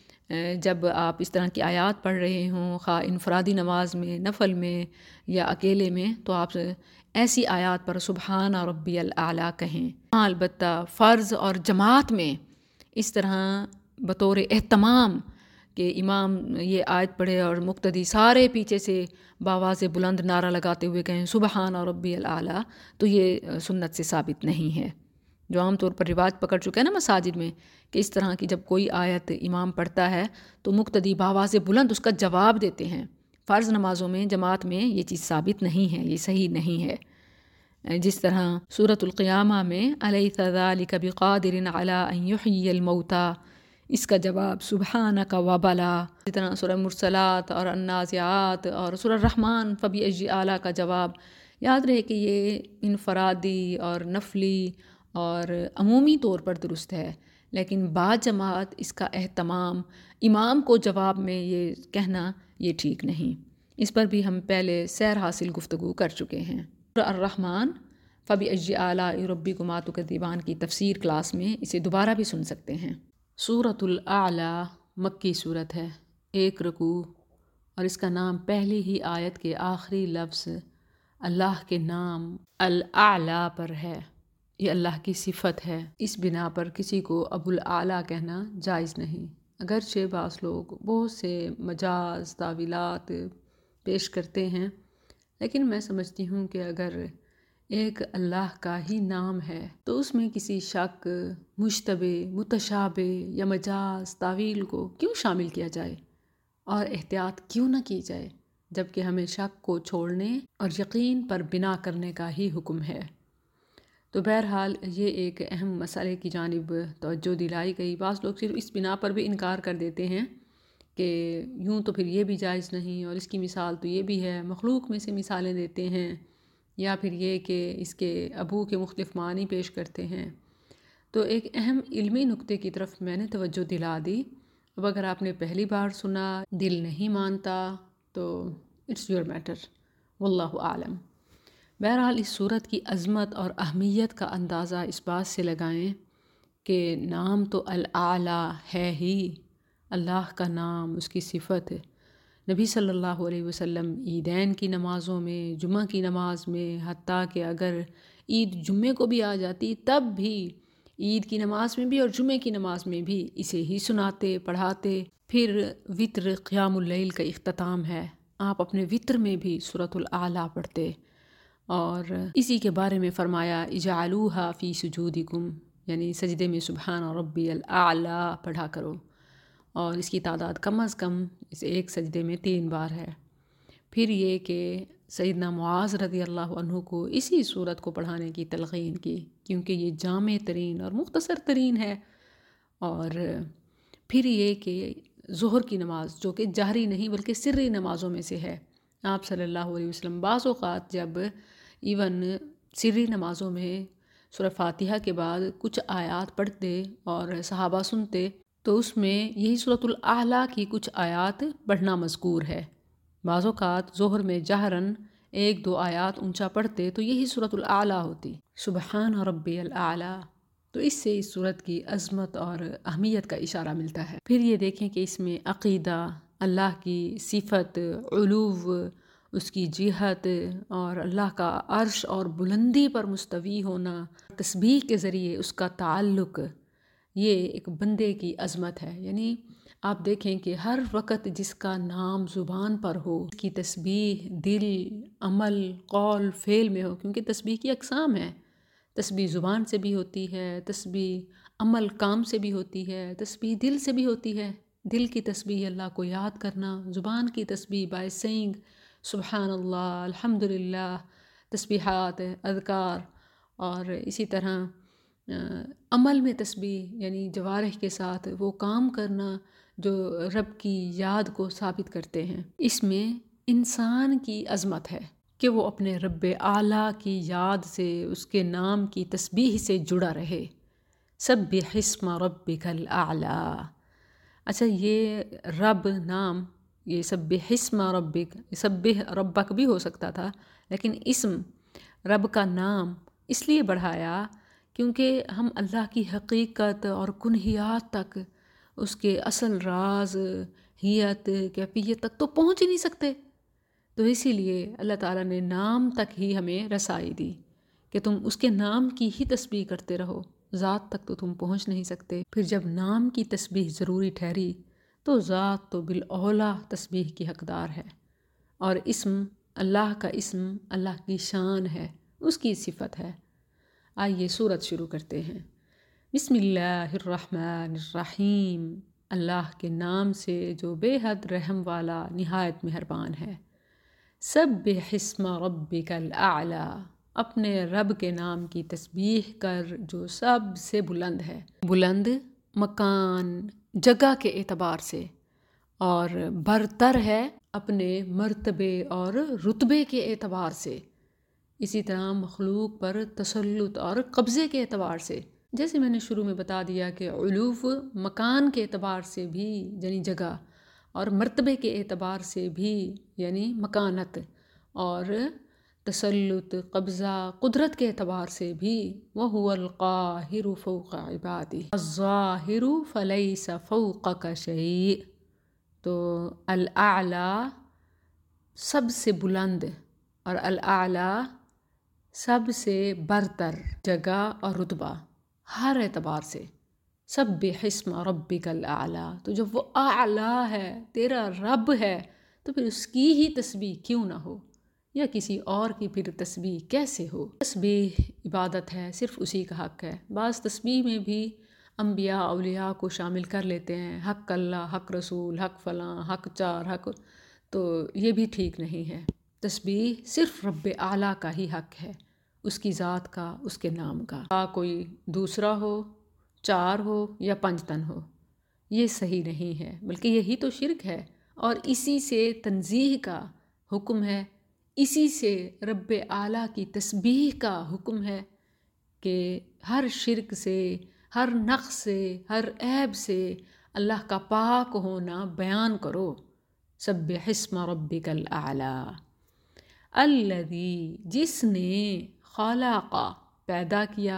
جب آپ اس طرح کی آیات پڑھ رہے ہوں، خواہ انفرادی نماز میں، نفل میں یا اکیلے میں، تو آپ ایسی آیات پر سبحان ربی الاعلیٰ کہیں۔ البتہ فرض اور جماعت میں اس طرح بطور اہتمام کہ امام یہ آیت پڑھے اور مقتدی سارے پیچھے سے بآواز بلند نعرہ لگاتے ہوئے کہیں سبحان ربی الاعلیٰ، تو یہ سنت سے ثابت نہیں ہے۔ جو عام طور پر رواج پکڑ چکا ہے نا مساجد میں کہ اس طرح کی جب کوئی آیت امام پڑھتا ہے تو مقتدی بآواز بلند اس کا جواب دیتے ہیں۔ فرض نمازوں میں جماعت میں یہ چیز ثابت نہیں ہے، یہ صحیح نہیں ہے۔ جس طرح سورۃ القیامہ میں الیس ذلک بقادر علی ان یحیی الموتیٰ، اس کا جواب سبحانک وبلا۔ اسی طرح سورہ مرسلات اور النازعات اور سورہ الرحمن فبأی آلاء کا جواب۔ یاد رہے کہ یہ انفرادی اور نفلی اور عمومی طور پر درست ہے، لیکن بعض جماعت اس کا اہتمام امام کو جواب میں یہ کہنا یہ ٹھیک نہیں۔ اس پر بھی ہم پہلے سیر حاصل گفتگو کر چکے ہیں۔ الرحمن فبأی آلاء ربکما تکذبان کی تفسیر کلاس میں اسے دوبارہ بھی سن سکتے ہیں۔ سورۃ الاعلیٰ مکی صورت ہے، 1 رکوع، اور اس کا نام پہلی ہی آیت کے آخری لفظ اللہ کے نام الاعلیٰ پر ہے۔ یہ اللہ کی صفت ہے، اس بنا پر کسی کو ابو الاعلیٰ کہنا جائز نہیں، اگرچہ بعض لوگ بہت سے مجاز تعویلات پیش کرتے ہیں، لیکن میں سمجھتی ہوں کہ اگر ایک اللہ کا ہی نام ہے تو اس میں کسی شک، مشتبہ، متشابہ یا مجاز تعویل کو کیوں شامل کیا جائے اور احتیاط کیوں نہ کی جائے، جبکہ ہمیں شک کو چھوڑنے اور یقین پر بنا کرنے کا ہی حکم ہے۔ تو بہرحال یہ ایک اہم مسئلے کی جانب توجہ دلائی گئی۔ بعض لوگ صرف اس بنا پر بھی انکار کر دیتے ہیں کہ یوں تو پھر یہ بھی جائز نہیں، اور اس کی مثال تو یہ بھی ہے، مخلوق میں سے مثالیں دیتے ہیں، یا پھر یہ کہ اس کے ابو کے مختلف معنی پیش کرتے ہیں۔ تو ایک اہم علمی نقطے کی طرف میں نے توجہ دلا دی، اب اگر آپ نے پہلی بار سنا، دل نہیں مانتا، تو اٹس یور میٹر، واللہ عالم۔ بہرحال اس صورت کی عظمت اور اہمیت کا اندازہ اس بات سے لگائیں کہ نام تو الاعلیٰ ہے ہی، اللہ کا نام، اس کی صفت۔ نبی صلی اللہ علیہ وسلم عیدین کی نمازوں میں، جمعہ کی نماز میں، حتیٰ کہ اگر عید جمعے کو بھی آ جاتی تب بھی، عید کی نماز میں بھی اور جمعے کی نماز میں بھی اسے ہی سناتے، پڑھاتے۔ پھر وتر، قیام اللیل کا اختتام ہے، آپ اپنے وتر میں بھی سورۃ الاعلیٰ پڑھتے، اور اسی کے بارے میں فرمایا اجعلوہا فی سجودکم، یعنی سجدے میں سبحان ربی الاعلیٰ پڑھا کرو، اور اس کی تعداد کم از کم اس ایک سجدے میں 3 بار ہے۔ پھر یہ کہ سیدنا معاذ رضی اللہ عنہ کو اسی صورت کو پڑھانے کی تلقین کی، کیونکہ یہ جامع ترین اور مختصر ترین ہے۔ اور پھر یہ کہ ظہر کی نماز، جو کہ جہری نہیں بلکہ سری نمازوں میں سے ہے، آپ صلی اللہ علیہ وسلم بعض اوقات جب ایون سری نمازوں میں سورہ فاتحہ کے بعد کچھ آیات پڑھتے اور صحابہ سنتے، تو اس میں یہی سورۃ الاعلیٰ کی کچھ آیات پڑھنا مذکور ہے۔ بعض اوقات ظہر میں جہراً 1-2 آیات اونچا پڑھتے تو یہی سورۃ الاعلیٰ ہوتی، سبحان ربی الاعلیٰ۔ تو اس سے اس سورت کی عظمت اور اہمیت کا اشارہ ملتا ہے۔ پھر یہ دیکھیں کہ اس میں عقیدہ، اللہ کی صفت، علو، اس کی جہت، اور اللہ کا عرش اور بلندی پر مستوی ہونا، تسبیح کے ذریعے اس کا تعلق، یہ ایک بندے کی عظمت ہے۔ یعنی آپ دیکھیں کہ ہر وقت جس کا نام زبان پر ہو، اس کی تسبیح دل، عمل، قول، فعل میں ہو، کیونکہ تسبیح کی اقسام ہیں، تسبیح زبان سے بھی ہوتی ہے، تسبیح عمل کام سے بھی ہوتی ہے، تسبیح دل سے بھی ہوتی ہے، دل کی تسبیح اللہ کو یاد کرنا، زبان کی تسبیح بائی سینگ سبحان اللہ، الحمدللہ، تسبیحات، اذکار، اور اسی طرح عمل میں تسبیح یعنی جوارح کے ساتھ وہ کام کرنا جو رب کی یاد کو ثابت کرتے ہیں۔ اس میں انسان کی عظمت ہے کہ وہ اپنے رب اعلیٰ کی یاد سے، اس کے نام کی تسبیح سے جڑا رہے۔ سبح اسم ربک الاعلیٰ۔ اچھا، یہ رب نام، یہ سبح اسم ربک، سبح ربک بھی ہو سکتا تھا، لیکن اسم رب کا نام اس لیے بڑھایا کیونکہ ہم اللہ کی حقیقت اور کنہیات تک، اس کے اصل راز، حیت، کیفیت تک تو پہنچ ہی نہیں سکتے، تو اسی لیے اللہ تعالیٰ نے نام تک ہی ہمیں رسائی دی کہ تم اس کے نام کی ہی تسبیح کرتے رہو، ذات تک تو تم پہنچ نہیں سکتے۔ پھر جب نام کی تسبیح ضروری ٹھہری تو ذات تو بالاولیٰ تسبیح کی حقدار ہے، اور اسم، اللہ کا اسم اللہ کی شان ہے، اس کی صفت ہے۔ آئیے سورت شروع کرتے ہیں۔ بسم اللہ الرحمن الرحیم، اللہ کے نام سے جو بے حد رحم والا، نہایت مہربان ہے۔ سبح اسم ربک الاعلیٰ، اپنے رب کے نام کی تسبیح کر جو سب سے بلند ہے، بلند مکان، جگہ کے اعتبار سے، اور برتر ہے اپنے مرتبے اور رتبے کے اعتبار سے، اسی طرح مخلوق پر تسلط اور قبضے کے اعتبار سے۔ جیسے میں نے شروع میں بتا دیا کہ علو مکان کے اعتبار سے بھی یعنی جگہ، اور مرتبے کے اعتبار سے بھی یعنی مکانت، اور تسلط، قبضہ، قدرت کے اعتبار سے بھی وَهُوَ الْقَاهِرُ فَوْقَ عِبَادِهِ الظَّاهِرُ فَلَيْسَ فَوْقَكَ شَيْءٌ۔ تو الاعلیٰ سب سے بلند، اور الاعلیٰ سب سے برتر، جگہ اور رتبہ ہر اعتبار سے۔ سبح اسم ربک الاعلیٰ، تو جب وہ اعلیٰ ہے، تیرا رب ہے، تو پھر اس کی ہی تسبیح کیوں نہ ہو، یا کسی اور کی پھر تسبیح کیسے ہو؟ تسبیح عبادت ہے، صرف اسی کا حق ہے۔ بعض تسبیح میں بھی انبیاء اولیاء کو شامل کر لیتے ہیں، حق اللہ، حق رسول، حق فلاں، حق چار، حق، تو یہ بھی ٹھیک نہیں ہے۔ تسبیح صرف رب اعلیٰ کا ہی حق ہے، اس کی ذات کا، اس کے نام کا، کوئی دوسرا ہو، چار ہو یا 5 تن ہو، یہ صحیح نہیں ہے، بلکہ یہی تو شرک ہے، اور اسی سے تنزیہ کا حکم ہے، اسی سے رب اعلیٰ کی تسبیح کا حکم ہے کہ ہر شرک سے، ہر نقص سے، ہر عیب سے اللہ کا پاک ہونا بیان کرو۔ سبح اسم ربک الاعلی، الذی جس نے، خلق پیدا کیا،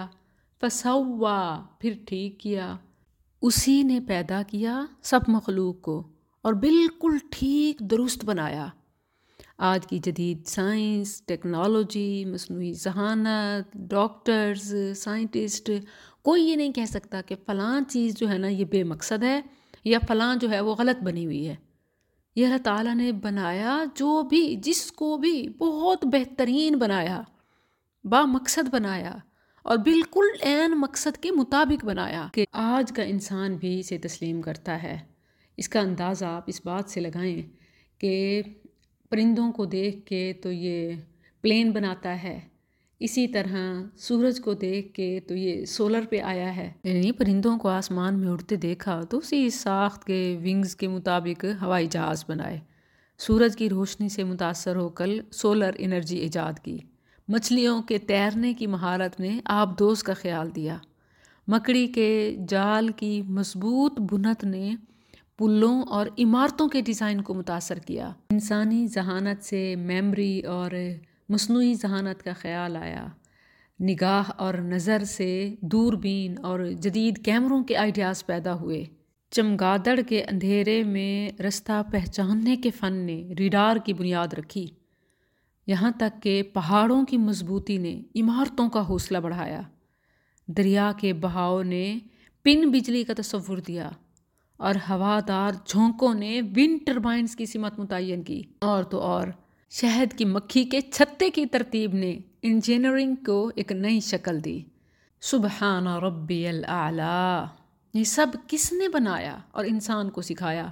فسوا پھر ٹھیک کیا، اسی نے پیدا کیا سب مخلوق کو اور بالکل ٹھیک درست بنایا۔ آج کی جدید سائنس، ٹیکنالوجی، مصنوعی ذہانت، ڈاکٹرز، سائنٹسٹ، کوئی یہ نہیں کہہ سکتا کہ فلاں چیز جو ہے نا یہ بے مقصد ہے یا فلاں جو ہے وہ غلط بنی ہوئی ہے۔ یہ اللہ تعالیٰ نے بنایا، جو بھی جس کو بھی بہت بہترین بنایا، با مقصد بنایا اور بالکل عین مقصد کے مطابق بنایا کہ آج کا انسان بھی اسے تسلیم کرتا ہے۔ اس کا اندازہ آپ اس بات سے لگائیں کہ پرندوں کو دیکھ کے تو یہ پلین بناتا ہے، اسی طرح سورج کو دیکھ کے تو یہ سولر پہ آیا ہے، یعنی پرندوں کو آسمان میں اڑتے دیکھا تو اسی ساخت کے ونگز کے مطابق ہوائی جہاز بنائے، سورج کی روشنی سے متاثر ہو کر سولر انرجی ایجاد کی، مچھلیوں کے تیرنے کی مہارت نے آبدوز کا خیال دیا، مکڑی کے جال کی مضبوط بنت نے پلوں اور عمارتوں کے ڈیزائن کو متاثر کیا، انسانی ذہانت سے میموری اور مصنوعی ذہانت کا خیال آیا، نگاہ اور نظر سے دوربین اور جدید کیمروں کے آئیڈیاز پیدا ہوئے، چمگادڑ کے اندھیرے میں رستہ پہچاننے کے فن نے ریڈار کی بنیاد رکھی، یہاں تک کہ پہاڑوں کی مضبوطی نے عمارتوں کا حوصلہ بڑھایا، دریا کے بہاؤ نے پن بجلی کا تصور دیا اور ہوادار جھونکوں نے ونڈ ٹربائنز کی سمت متعین کی، اور تو اور شہد کی مکھی کے چھتے کی ترتیب نے انجینئرنگ کو ایک نئی شکل دی۔ سبحان ربی الاعلی، یہ سب کس نے بنایا اور انسان کو سکھایا؟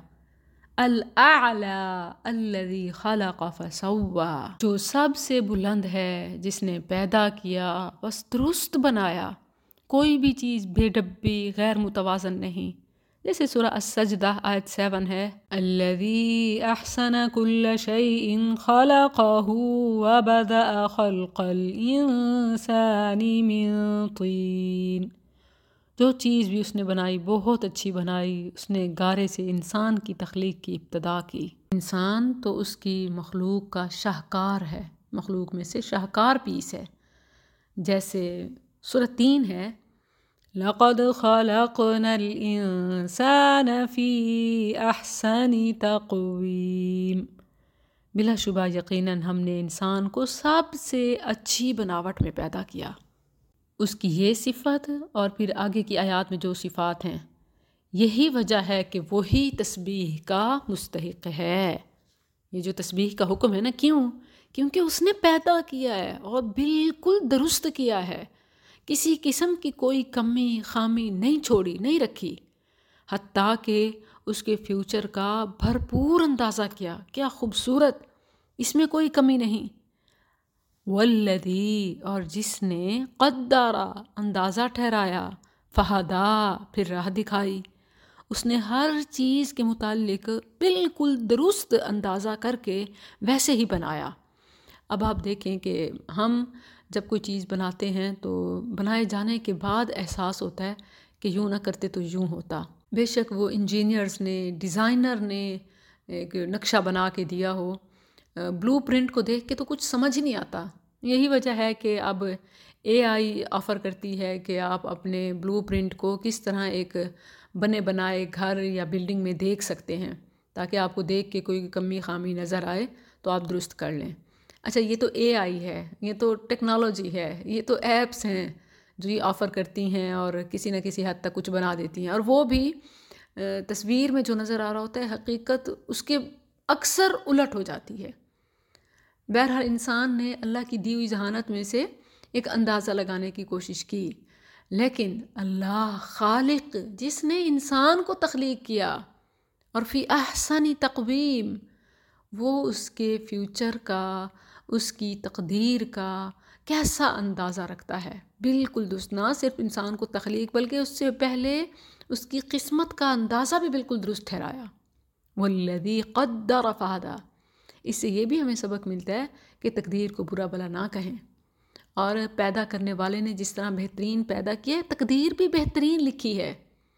الاعلی الذی خلق فسوا، جو سب سے بلند ہے، جس نے پیدا کیا بس درست بنایا، کوئی بھی چیز بے ڈبی غیر متوازن نہیں، جیسے سورہ السجدہ آیت 7 ہے، الذی احسن کل شیء خلقہ وبدأ خلق الانسان من طین، جو چیز بھی اس نے بنائی بہت اچھی بنائی، اس نے گارے سے انسان کی تخلیق کی ابتدا کی۔ انسان تو اس کی مخلوق کا شاہکار ہے، مخلوق میں سے شاہکار پیس ہے، جیسے سورہ 3 ہے، لَقَدْ خَلَقْنَا الْإِنسَانَ فِي أَحْسَنِ تَقْوِيمٍ، بلا شبہ یقیناً ہم نے انسان کو سب سے اچھی بناوٹ میں پیدا کیا۔ اس کی یہ صفت اور پھر آگے کی آیات میں جو صفات ہیں، یہی وجہ ہے کہ وہی تسبیح کا مستحق ہے۔ یہ جو تسبیح کا حکم ہے نا، کیونکہ اس نے پیدا کیا ہے اور بالکل درست کیا ہے، کسی قسم کی کوئی کمی خامی نہیں چھوڑی، نہیں رکھی، حتیٰ کہ اس کے فیوچر کا بھرپور اندازہ کیا، کیا خوبصورت، اس میں کوئی کمی نہیں۔ والذی، اور جس نے، قدر اندازہ ٹھہرایا، فہدا پھر راہ دکھائی، اس نے ہر چیز کے متعلق بالکل درست اندازہ کر کے ویسے ہی بنایا۔ اب آپ دیکھیں کہ ہم جب کوئی چیز بناتے ہیں تو بنائے جانے کے بعد احساس ہوتا ہے کہ یوں نہ کرتے تو یوں ہوتا، بے شک وہ انجینئرز نے، ڈیزائنر نے ایک نقشہ بنا کے دیا ہو، بلو پرنٹ کو دیکھ کے تو کچھ سمجھ ہی نہیں آتا۔ یہی وجہ ہے کہ اب اے آئی آفر کرتی ہے کہ آپ اپنے بلو پرنٹ کو کس طرح ایک بنے بنائے گھر یا بلڈنگ میں دیکھ سکتے ہیں، تاکہ آپ کو دیکھ کے کوئی کمی خامی نظر آئے تو آپ درست کر لیں۔ اچھا، یہ تو اے آئی ہے، یہ تو ٹیکنالوجی ہے، یہ تو ایپس ہیں جو یہ آفر کرتی ہیں اور کسی نہ کسی حد تک کچھ بنا دیتی ہیں، اور وہ بھی تصویر میں جو نظر آ رہا ہوتا ہے حقیقت اس کے اکثر الٹ ہو جاتی ہے۔ بہرحال انسان نے اللہ کی دی ہوئی ذہانت میں سے ایک اندازہ لگانے کی کوشش کی، لیکن اللہ خالق جس نے انسان کو تخلیق کیا اور فی احسن تقویم، وہ اس کے فیوچر کا، اس کی تقدیر کا کیسا اندازہ رکھتا ہے، بالکل درست، نہ صرف انسان کو تخلیق بلکہ اس سے پہلے اس کی قسمت کا اندازہ بھی بالکل درست ٹھہرایا۔ والذی قدر فہدی، اس سے یہ بھی ہمیں سبق ملتا ہے کہ تقدیر کو برا بلا نہ کہیں، اور پیدا کرنے والے نے جس طرح بہترین پیدا کیا ہے، تقدیر بھی بہترین لکھی ہے،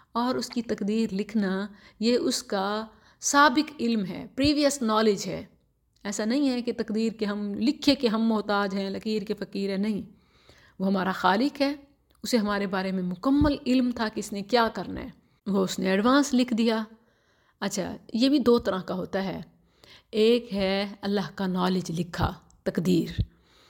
اور اس کی تقدیر لکھنا یہ اس کا سابق علم ہے، پریویس نالج ہے۔ ایسا نہیں ہے کہ تقدیر کے ہم لکھے کہ ہم محتاج ہیں، لکیر کے فقیر ہیں، نہیں، وہ ہمارا خالق ہے، اسے ہمارے بارے میں مکمل علم تھا کہ اس نے کیا کرنا ہے، وہ اس نے ایڈوانس لکھ دیا۔ اچھا، یہ بھی دو طرح کا ہوتا ہے، ایک ہے اللہ کا نالج لکھا تقدیر،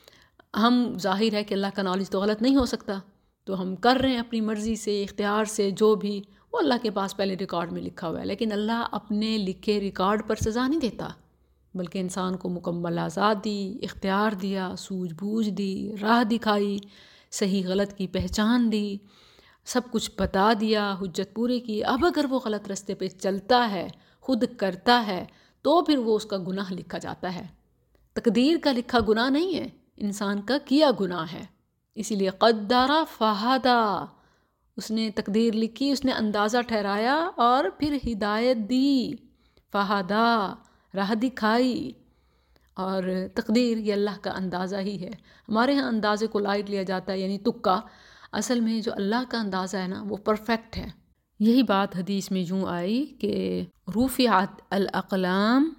ہم ظاہر ہے کہ اللہ کا نالج تو غلط نہیں ہو سکتا، تو ہم کر رہے ہیں اپنی مرضی سے، اختیار سے، جو بھی وہ اللہ کے پاس پہلے ریکارڈ میں لکھا ہوا ہے، لیکن اللہ اپنے لکھے ریکارڈ پر سزا نہیں دیتا، بلکہ انسان کو مکمل آزادی، اختیار دیا، سوجھ بوجھ دی، راہ دکھائی، صحیح غلط کی پہچان دی، سب کچھ بتا دیا، حجت پوری کی۔ اب اگر وہ غلط راستے پہ چلتا ہے، خود کرتا ہے، تو پھر وہ اس کا گناہ لکھا جاتا ہے۔ تقدیر کا لکھا گناہ نہیں ہے، انسان کا کیا گناہ ہے، اسی لیے قدر فہدا، اس نے تقدیر لکھی، اس نے اندازہ ٹھہرایا اور پھر ہدایت دی، فہدا، راہ دکھائی۔ اور تقدیر یہ اللہ کا اندازہ ہی ہے، ہمارے ہاں اندازے کو لائٹ لیا جاتا ہے، یعنی تکا، اصل میں جو اللہ کا اندازہ ہے نا وہ پرفیکٹ ہے۔ یہی بات حدیث میں یوں آئی کہ رفعت الاقلام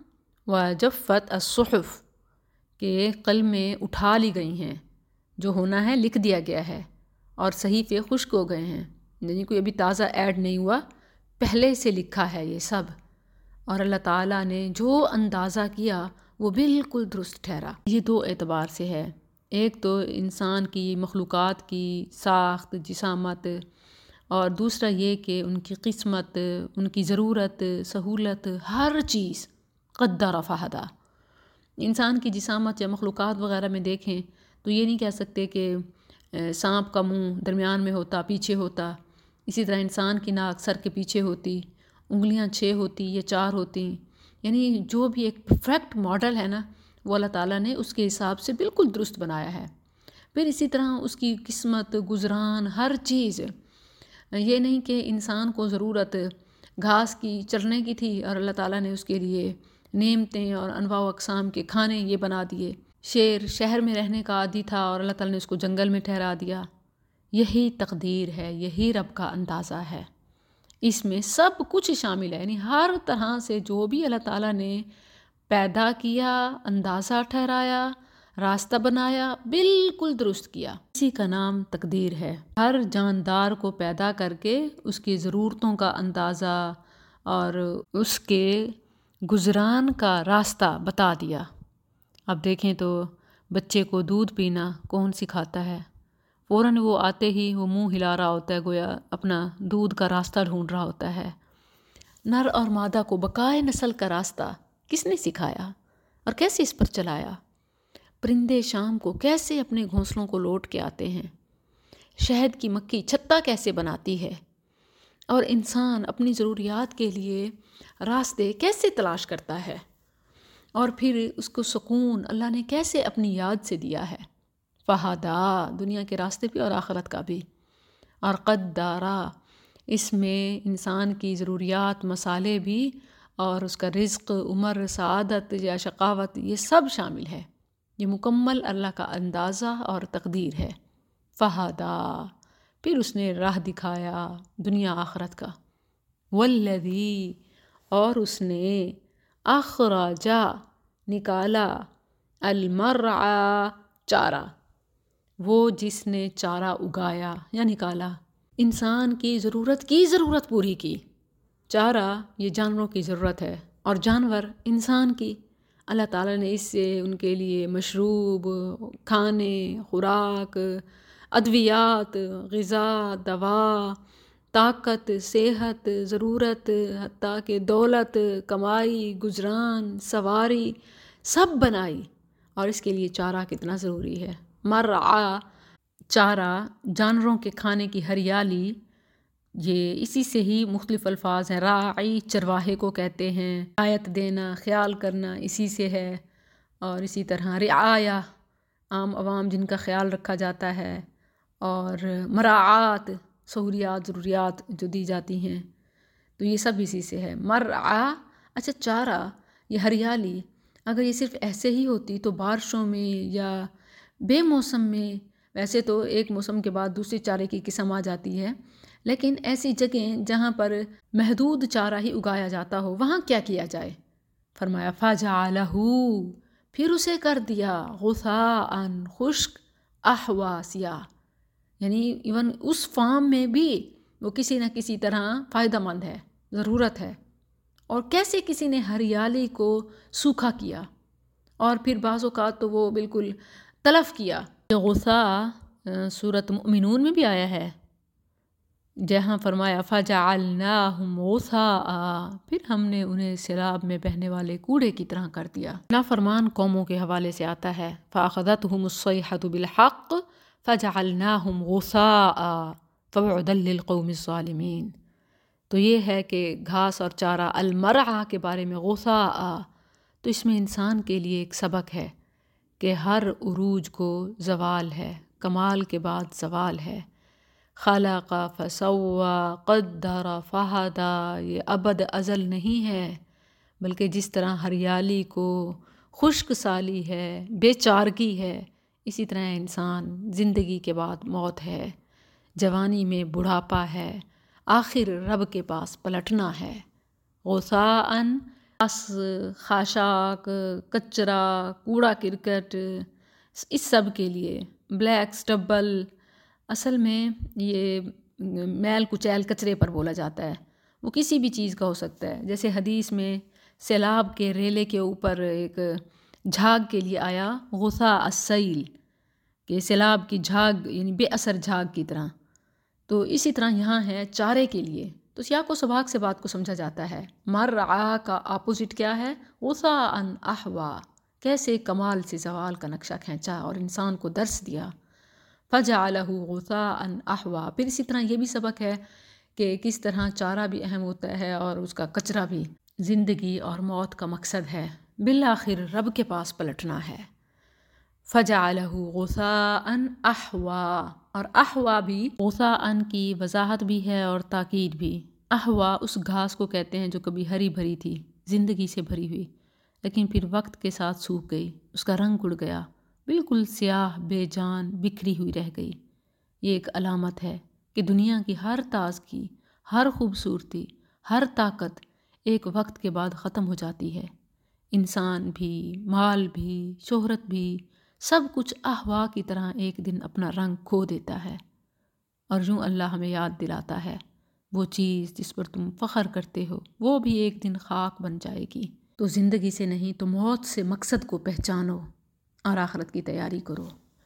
وجفت الصحف، کہ قلمیں اٹھا لی گئی ہیں، جو ہونا ہے لکھ دیا گیا ہے، اور صحیفے خشک ہو گئے ہیں، یعنی کوئی ابھی تازہ ایڈ نہیں ہوا، پہلے سے لکھا ہے یہ سب، اور اللہ تعالیٰ نے جو اندازہ کیا وہ بالکل درست ٹھہرا۔ یہ دو اعتبار سے ہے، ایک تو انسان کی مخلوقات کی ساخت، جسامت، اور دوسرا یہ کہ ان کی قسمت، ان کی ضرورت، سہولت، ہر چیز قدر فہدا۔ انسان کی جسامت یا مخلوقات وغیرہ میں دیکھیں تو یہ نہیں کہہ سکتے کہ سانپ کا منہ درمیان میں ہوتا، پیچھے ہوتا، اسی طرح انسان کی ناک سر کے پیچھے ہوتی، انگلیاں 6 ہوتی یا 4 ہوتی، یعنی جو بھی ایک پرفیکٹ ماڈل ہے نا وہ اللہ تعالیٰ نے اس کے حساب سے بالکل درست بنایا ہے۔ پھر اسی طرح اس کی قسمت، گزران، ہر چیز، یہ نہیں کہ انسان کو ضرورت گھاس کی، چرنے کی تھی اور اللہ تعالیٰ نے اس کے لیے نعمتیں اور انواع و اقسام کے کھانے یہ بنا دیے، شیر شہر میں رہنے کا عادی تھا اور اللہ تعالیٰ نے اس کو جنگل میں ٹھہرا دیا۔ یہی تقدیر ہے، یہی رب کا اندازہ ہے، اس میں سب کچھ شامل ہے، یعنی ہر طرح سے جو بھی اللہ تعالیٰ نے پیدا کیا، اندازہ ٹھہرایا، راستہ بنایا، بالکل درست کیا، اسی کا نام تقدیر ہے۔ ہر جاندار کو پیدا کر کے اس کی ضرورتوں کا اندازہ اور اس کے گزران کا راستہ بتا دیا۔ اب دیکھیں تو بچے کو دودھ پینا کون سکھاتا ہے؟ فوراً وہ آتے ہی وہ منہ ہلا رہا ہوتا ہے، گویا اپنا دودھ کا راستہ ڈھونڈ رہا ہوتا ہے۔ نر اور مادہ کو بقائے نسل کا راستہ کس نے سکھایا اور کیسے اس پر چلایا؟ پرندے شام کو کیسے اپنے گھونسلوں کو لوٹ کے آتے ہیں، شہد کی مکھی چھتا کیسے بناتی ہے، اور انسان اپنی ضروریات کے لیے راستے کیسے تلاش کرتا ہے، اور پھر اس کو سکون اللہ نے کیسے اپنی یاد سے دیا ہے۔ فہدا، دنیا کے راستے بھی اور آخرت کا بھی، اور قدارا، اس میں انسان کی ضروریات، مسالے بھی، اور اس کا رزق، عمر، سعادت یا شقاوت، یہ سب شامل ہے۔ یہ مکمل اللہ کا اندازہ اور تقدیر ہے۔ فہدا، پھر اس نے راہ دکھایا دنیا آخرت کا۔ والذی، اور اس نے اخرجا، نکالا، المرعى، چارہ، وہ جس نے چارہ اگایا یا نکالا، انسان کی ضرورت پوری کی۔ چارہ یہ جانوروں کی ضرورت ہے، اور جانور انسان کی، اللہ تعالیٰ نے اس سے ان کے لیے مشروب، کھانے، خوراک، ادویات، غذا، دوا، طاقت، صحت، ضرورت، حتیٰ کہ دولت، کمائی، گزران، سواری، سب بنائی، اور اس کے لیے چارہ کتنا ضروری ہے۔ مرعا، چارہ، جانوروں کے کھانے کی ہریالی، یہ اسی سے ہی مختلف الفاظ ہیں۔ راعی چرواہے کو کہتے ہیں، رعایت دینا، خیال کرنا، اسی سے ہے۔ اور اسی طرح رعایا، عام عوام جن کا خیال رکھا جاتا ہے، اور مراعات، سہولیات، ضروریات جو دی جاتی ہیں، تو یہ سب اسی سے ہے۔ مرعا، اچھا چارہ، یہ ہریالی، اگر یہ صرف ایسے ہی ہوتی تو بارشوں میں یا بے موسم میں ویسے تو ایک موسم کے بعد دوسرے چارے کی قسم آ جاتی ہے، لیکن ایسی جگہیں جہاں پر محدود چارہ ہی اگایا جاتا ہو وہاں کیا کیا جائے؟ فرمایا فَجَعَلَهُ، پھر اسے کر دیا غثاءً، خشک، احوا، سیاہ، یعنی ایون اس فارم میں بھی وہ کسی نہ کسی طرح فائدہ مند ہے، ضرورت ہے۔ اور کیسے کسی نے ہریالی کو سوکھا کیا، اور پھر بعض اوقات تو وہ بالکل تلف کیا۔ غثاء سورۃ مؤمنون میں بھی آیا ہے، جہاں فرمایا فَجَعَلْنَاهُمْ غُثَاءً، پھر ہم نے انہیں سیلاب میں بہنے والے کوڑے کی طرح کر دیا۔ نافرمان قوموں کے حوالے سے آتا ہے فَأَخَذَتْهُمُ الصَّيْحَةُ بِالْحَقِّ فَجَعَلْنَاهُمْ غُثَاءً فَبُعْدًا لِلْقَوْمِ الظَّالِمِينَ۔ تو یہ ہے کہ گھاس اور چارہ المرعى کے بارے میں غثاء، تو اس میں انسان کے لیے ایک سبق ہے کہ ہر عروج کو زوال ہے، کمال کے بعد زوال ہے۔ خلق فسوى قدر فہدى، یہ ابد ازل نہیں ہے، بلکہ جس طرح ہریالی کو خشک سالی ہے، بے چارگی ہے، اسی طرح انسان زندگی کے بعد موت ہے، جوانی میں بڑھاپا ہے، آخر رب کے پاس پلٹنا ہے۔ غثاءً، خاشاک، کچرا، کوڑا کرکٹ، اس سب کے لیے بلیک سٹبل، اصل میں یہ میل کچیل کچرے پر بولا جاتا ہے، وہ کسی بھی چیز کا ہو سکتا ہے۔ جیسے حدیث میں سیلاب کے ریلے کے اوپر ایک جھاگ کے لیے آیا غثاء السیل، کہ سیلاب کی جھاگ یعنی بے اثر جھاگ کی طرح، تو اسی طرح یہاں ہے چارے کے لیے۔ تو سیاق و سباق سے بات کو سمجھا جاتا ہے۔ مرعا کا اپوزٹ کیا ہے؟ غثاء احوا، کیسے کمال سے زوال کا نقشہ کھینچا اور انسان کو درس دیا۔ فَجَعَلَهُ غُثَاءً أَحْوَىٰ، پھر اسی طرح یہ بھی سبق ہے کہ کس طرح چارہ بھی اہم ہوتا ہے اور اس کا کچرا بھی۔ زندگی اور موت کا مقصد ہے بالآخر رب کے پاس پلٹنا ہے۔ فَجَعَلَهُ غُثَاءً أَحْوَىٰ، اور احوا بھی غثاءً کی وضاحت بھی ہے اور تاکید بھی۔ احوا اس گھاس کو کہتے ہیں جو کبھی ہری بھری تھی، زندگی سے بھری ہوئی، لیکن پھر وقت کے ساتھ سوکھ گئی، اس کا رنگ اڑ گیا، بالکل سیاہ، بے جان، بکھری ہوئی رہ گئی۔ یہ ایک علامت ہے کہ دنیا کی ہر تازگی، ہر خوبصورتی، ہر طاقت ایک وقت کے بعد ختم ہو جاتی ہے۔ انسان بھی، مال بھی، شہرت بھی، سب کچھ احوا کی طرح ایک دن اپنا رنگ کھو دیتا ہے، اور یوں اللہ ہمیں یاد دلاتا ہے وہ چیز جس پر تم فخر کرتے ہو وہ بھی ایک دن خاک بن جائے گی۔ تو زندگی سے نہیں تو موت سے مقصد کو پہچانو اور آخرت کی تیاری کرو۔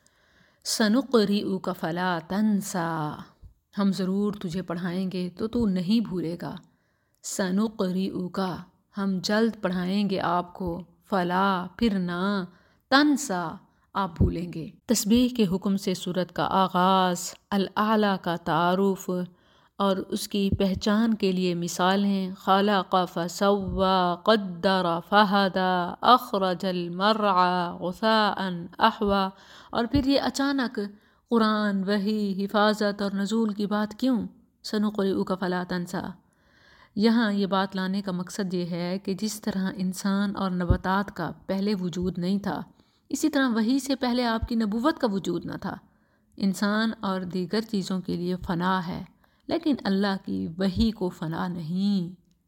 سَنُقْرِئُكَ فَلَا تَنْسَىٰ، ہم ضرور تجھے پڑھائیں گے تو تو نہیں بھولے گا۔ سَنُقْرِئُكَ، ہم جلد پڑھائیں گے آپ کو، فلا، پھر نہ، تنسا، آپ بھولیں گے۔ تسبیح کے حکم سے سورت کا آغاز، الاعلیٰ کا تعارف اور اس کی پہچان کے لیے مثالیں، خلق فسوى قدر فہدى اخرج المرعى غثاء احوا، اور پھر یہ اچانک قرآن، وحی، حفاظت اور نزول کی بات کیوں؟ سنقرئک فلا تنسیٰ، یہاں یہ بات لانے کا مقصد یہ ہے کہ جس طرح انسان اور نباتات کا پہلے وجود نہیں تھا، اسی طرح وحی سے پہلے آپ کی نبوت کا وجود نہ تھا۔ انسان اور دیگر چیزوں کے لیے فنا ہے، لیکن اللہ کی وحی کو فنا نہیں۔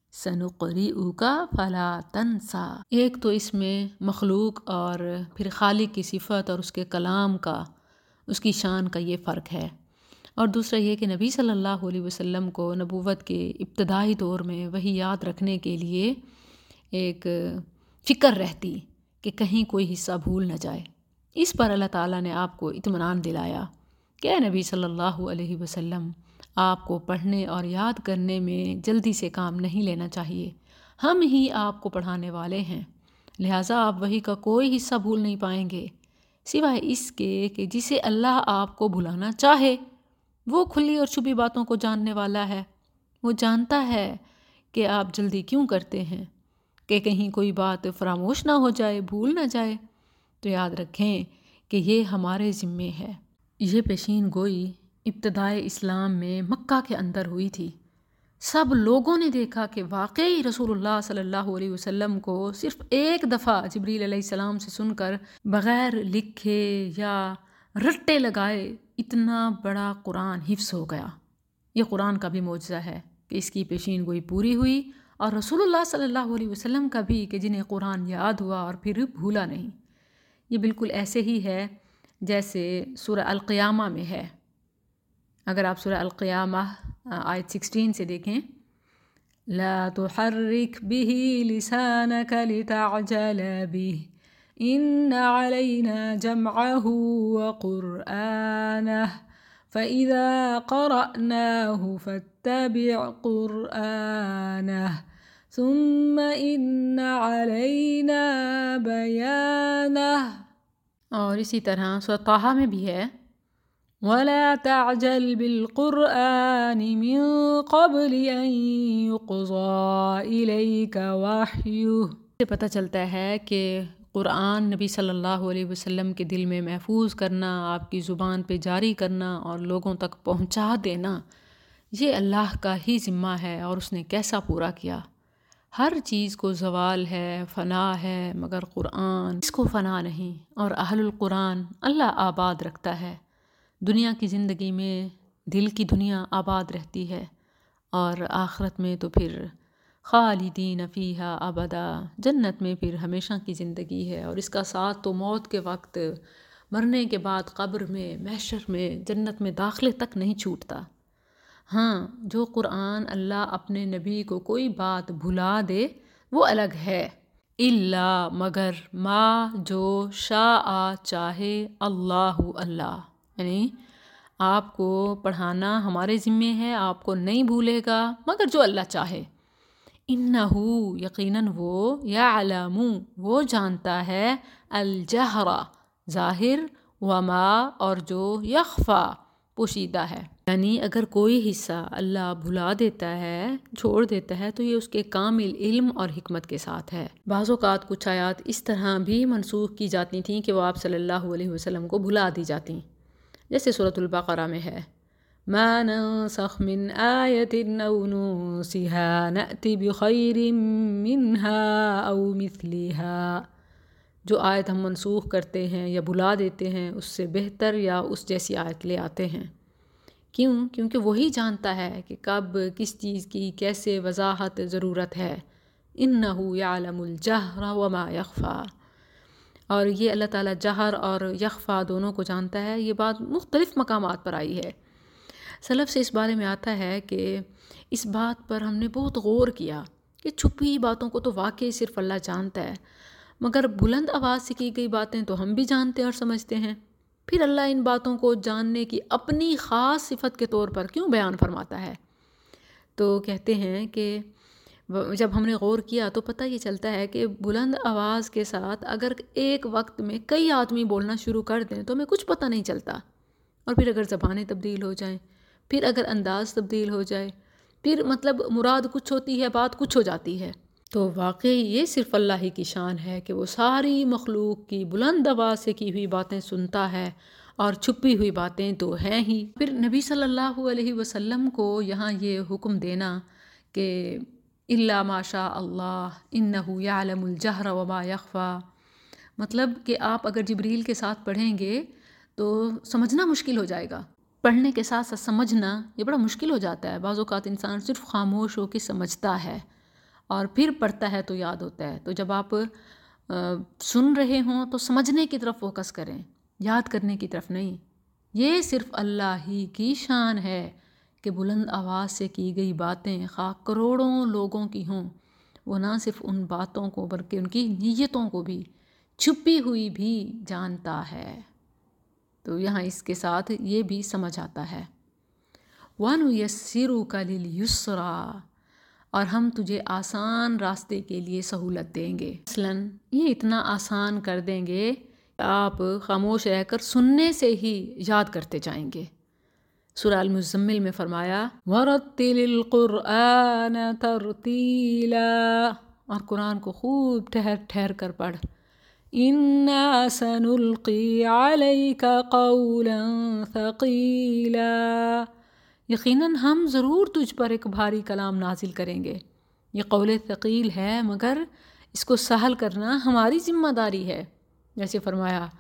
سنقرئک فلا تنسیٰ، ایک تو اس میں مخلوق اور پھر خالق کی صفت اور اس کے کلام کا، اس کی شان کا یہ فرق ہے، اور دوسرا یہ کہ نبی صلی اللہ علیہ وسلم کو نبوت کے ابتدائی دور میں وحی یاد رکھنے کے لیے ایک فکر رہتی کہ کہیں کوئی حصہ بھول نہ جائے۔ اس پر اللہ تعالیٰ نے آپ کو اطمینان دلایا کہ اے نبی صلی اللہ علیہ وسلم، آپ کو پڑھنے اور یاد کرنے میں جلدی سے کام نہیں لینا چاہیے، ہم ہی آپ کو پڑھانے والے ہیں، لہٰذا آپ وحی کا کوئی حصہ بھول نہیں پائیں گے، سوائے اس کے کہ جسے اللہ آپ کو بھلانا چاہے۔ وہ کھلی اور چھپی باتوں کو جاننے والا ہے، وہ جانتا ہے کہ آپ جلدی کیوں کرتے ہیں، کہ کہیں کوئی بات فراموش نہ ہو جائے، بھول نہ جائے۔ تو یاد رکھیں کہ یہ ہمارے ذمے ہے۔ یہ پیشین گوئی ابتدائے اسلام میں مکہ کے اندر ہوئی تھی۔ سب لوگوں نے دیکھا کہ واقعی رسول اللہ صلی اللہ علیہ وسلم کو صرف ایک دفعہ جبریل علیہ السلام سے سن کر بغیر لکھے یا رٹے لگائے اتنا بڑا قرآن حفظ ہو گیا۔ یہ قرآن کا بھی معجزہ ہے کہ اس کی پیشین گوئی پوری ہوئی، اور رسول اللہ صلی اللہ علیہ وسلم کا بھی کہ جنہیں قرآن یاد ہوا اور پھر بھولا نہیں۔ یہ بالکل ایسے ہی ہے جیسے سورہ القیامہ میں ہے۔ اگر آپ سورہ القیامہ آیت 16 سے دیکھیں، لا تحرک به لسانک لتعجل به ان علینا جمعه وقرآنہ فإذا قرأناه فاتبع قرآنہ ثم ان علینا بیانہ۔ اور اسی طرح سورہ طٰہٰ میں بھی ہے وَلَا تَعْجَلْ بِالْقُرْآنِ مِن قَبْلِ أَن يُقْضَىٰ إِلَيْكَ وَحْيُهُ۔ سے پتہ چلتا ہے کہ قرآن نبی صلی اللہ علیہ وسلم کے دل میں محفوظ کرنا، آپ کی زبان پہ جاری کرنا اور لوگوں تک پہنچا دینا، یہ اللہ کا ہی ذمہ ہے، اور اس نے کیسا پورا کیا۔ ہر چیز کو زوال ہے، فنا ہے، مگر قرآن اس کو فنا نہیں، اور اہل القرآن اللہ آباد رکھتا ہے۔ دنیا کی زندگی میں دل کی دنیا آباد رہتی ہے، اور آخرت میں تو پھر خالدین فیہا ابدا، جنت میں پھر ہمیشہ کی زندگی ہے، اور اس کا ساتھ تو موت کے وقت، مرنے کے بعد قبر میں، محشر میں، جنت میں داخلے تک نہیں چھوٹتا۔ ہاں، جو قرآن اللہ اپنے نبی کو کوئی بات بھلا دے وہ الگ ہے، الا مگر ما جو شاء چاہے اللہ اللہ، یعنی آپ کو پڑھانا ہمارے ذمے ہے، آپ کو نہیں بھولے گا مگر جو اللہ چاہے۔ انہو یقیناً وہ، یعلم وہ جانتا ہے، الجہر ظاہر، وما اور جو یخفا پوشیدہ ہے۔ یعنی اگر کوئی حصہ اللہ بھلا دیتا ہے، چھوڑ دیتا ہے، تو یہ اس کے کامل علم اور حکمت کے ساتھ ہے۔ بعض اوقات کچھ آیات اس طرح بھی منسوخ کی جاتی تھیں کہ وہ آپ صلی اللہ علیہ وسلم کو بھلا دی جاتی، جیسے سورۃ البقرہ میں ہے ما ننسخ من آیت او ننسها نأتی بخیر منها او مثلها، جو آیت ہم منسوخ کرتے ہیں یا بھلا دیتے ہیں اس سے بہتر یا اس جیسی آیت لے آتے ہیں۔ کیوں؟ کیونکہ وہی جانتا ہے کہ کب کس چیز کی کیسے وضاحت ضرورت ہے۔ انہ یعلم الجہر وما یخفا، اور یہ اللہ تعالیٰ جہر اور یخفا دونوں کو جانتا ہے۔ یہ بات مختلف مقامات پر آئی ہے۔ سلف سے اس بارے میں آتا ہے کہ اس بات پر ہم نے بہت غور کیا کہ چھپی باتوں کو تو واقعی صرف اللہ جانتا ہے، مگر بلند آواز سے کی گئی باتیں تو ہم بھی جانتے اور سمجھتے ہیں، پھر اللہ ان باتوں کو جاننے کی اپنی خاص صفت کے طور پر کیوں بیان فرماتا ہے؟ تو کہتے ہیں کہ جب ہم نے غور کیا تو پتہ یہ چلتا ہے کہ بلند آواز کے ساتھ اگر ایک وقت میں کئی آدمی بولنا شروع کر دیں تو ہمیں کچھ پتہ نہیں چلتا، اور پھر اگر زبانیں تبدیل ہو جائیں، پھر اگر انداز تبدیل ہو جائے، پھر مطلب مراد کچھ ہوتی ہے، بات کچھ ہو جاتی ہے۔ تو واقعی یہ صرف اللہ ہی کی شان ہے کہ وہ ساری مخلوق کی بلند آواز سے کی ہوئی باتیں سنتا ہے، اور چھپی ہوئی باتیں تو ہیں ہی۔ پھر نبی صلی اللہ علیہ وسلم کو یہاں یہ حکم دینا کہ الا ما شاء اللہ انہ یعلم الجہر وما یخفا، مطلب کہ آپ اگر جبریل کے ساتھ پڑھیں گے تو سمجھنا مشکل ہو جائے گا، پڑھنے کے ساتھ ساتھ سمجھنا یہ بڑا مشکل ہو جاتا ہے۔ بعض اوقات انسان صرف خاموش ہو کے سمجھتا ہے اور پھر پڑھتا ہے تو یاد ہوتا ہے۔ تو جب آپ سن رہے ہوں تو سمجھنے کی طرف فوکس کریں، یاد کرنے کی طرف نہیں۔ یہ صرف اللہ ہی کی شان ہے کہ بلند آواز سے کی گئی باتیں خواہ کروڑوں لوگوں کی ہوں، وہ نہ صرف ان باتوں کو بلکہ ان کی نیتوں کو بھی، چھپی ہوئی بھی جانتا ہے۔ تو یہاں اس کے ساتھ یہ بھی سمجھ آتا ہے وَنُيَسِّرُكَ لِلْيُسْرَىٰ، اور ہم تجھے آسان راستے کے لیے سہولت دیں گے۔ مثلاً یہ اتنا آسان کر دیں گے کہ آپ خاموش رہ کر سننے سے ہی یاد کرتے جائیں گے۔ سورہ المزمل میں فرمایا وَرَتِّلِ الْقُرْآنَ تَرْتِيلًا، اور قرآن کو خوب ٹھہر ٹھہر کر پڑھ۔ إِنَّا سَنُلْقِي عَلَيْكَ قَوْلًا ثَقِيلًا، یقیناً ہم ضرور تجھ پر ایک بھاری کلام نازل کریں گے۔ یہ قول ثقیل ہے، مگر اس کو سہل کرنا ہماری ذمہ داری ہے۔ جیسے فرمایا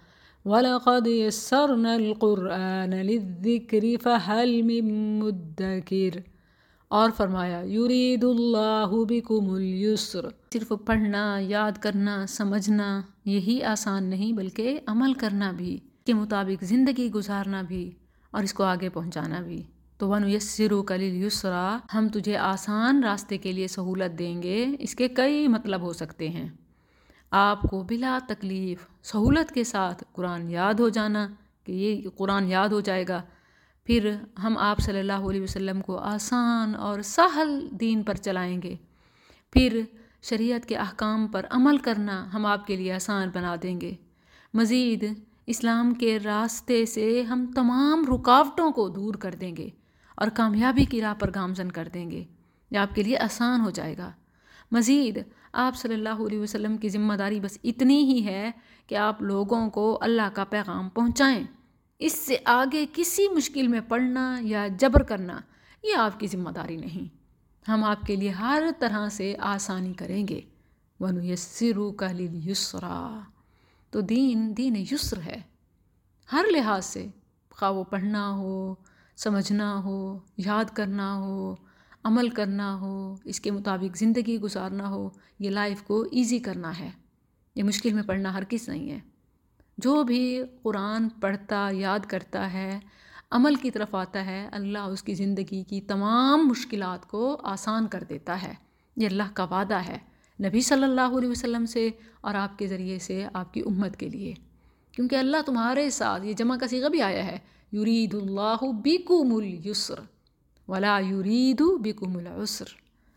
وَلَقَدْ يَسَّرْنَا الْقُرْآنَ لِلذِّكْرِ فَهَلْ مِن مُدَّكِرٍ، اور فرمایا یرید اللہ بکم اليسر، صرف پڑھنا، یاد کرنا، سمجھنا یہی آسان نہیں بلکہ عمل کرنا بھی، اس کے مطابق زندگی گزارنا بھی اور اس کو آگے پہنچانا بھی۔ تو وَنُيَسِّرُكَ لِلْيُسْرَىٰ، ہم تجھے آسان راستے کے لیے سہولت دیں گے۔ اس کے کئی مطلب ہو سکتے ہیں، آپ کو بلا تکلیف سہولت کے ساتھ قرآن یاد ہو جانا، کہ یہ قرآن یاد ہو جائے گا، پھر ہم آپ صلی اللہ علیہ وسلم کو آسان اور سہل دین پر چلائیں گے، پھر شریعت کے احکام پر عمل کرنا ہم آپ کے لیے آسان بنا دیں گے۔ مزید اسلام کے راستے سے ہم تمام رکاوٹوں کو دور کر دیں گے اور کامیابی کی راہ پر گامزن کر دیں گے، یہ آپ کے لیے آسان ہو جائے گا۔ مزید آپ صلی اللہ علیہ وسلم کی ذمہ داری بس اتنی ہی ہے کہ آپ لوگوں کو اللہ کا پیغام پہنچائیں، اس سے آگے کسی مشکل میں پڑنا یا جبر کرنا یہ آپ کی ذمہ داری نہیں، ہم آپ کے لیے ہر طرح سے آسانی کریں گے۔ وَنُيَسِّرُكَ لِلْيُسْرَىٰ، تو دین یسر ہے ہر لحاظ سے، خواہ وہ پڑھنا ہو، سمجھنا ہو، یاد کرنا ہو، عمل کرنا ہو، اس کے مطابق زندگی گزارنا ہو، یہ لائف کو ایزی کرنا ہے، یہ مشکل میں پڑھنا ہرگز نہیں ہے۔ جو بھی قرآن پڑھتا، یاد کرتا ہے، عمل کی طرف آتا ہے، اللہ اس کی زندگی کی تمام مشکلات کو آسان کر دیتا ہے، یہ اللہ کا وعدہ ہے نبی صلی اللہ علیہ وسلم سے اور آپ کے ذریعے سے آپ کی امت کے لیے، کیونکہ اللہ تمہارے ساتھ، یہ جمع کا صیغہ بھی آیا ہے، یرید اللہ بکم اليسر ولا یرید بکم العسر،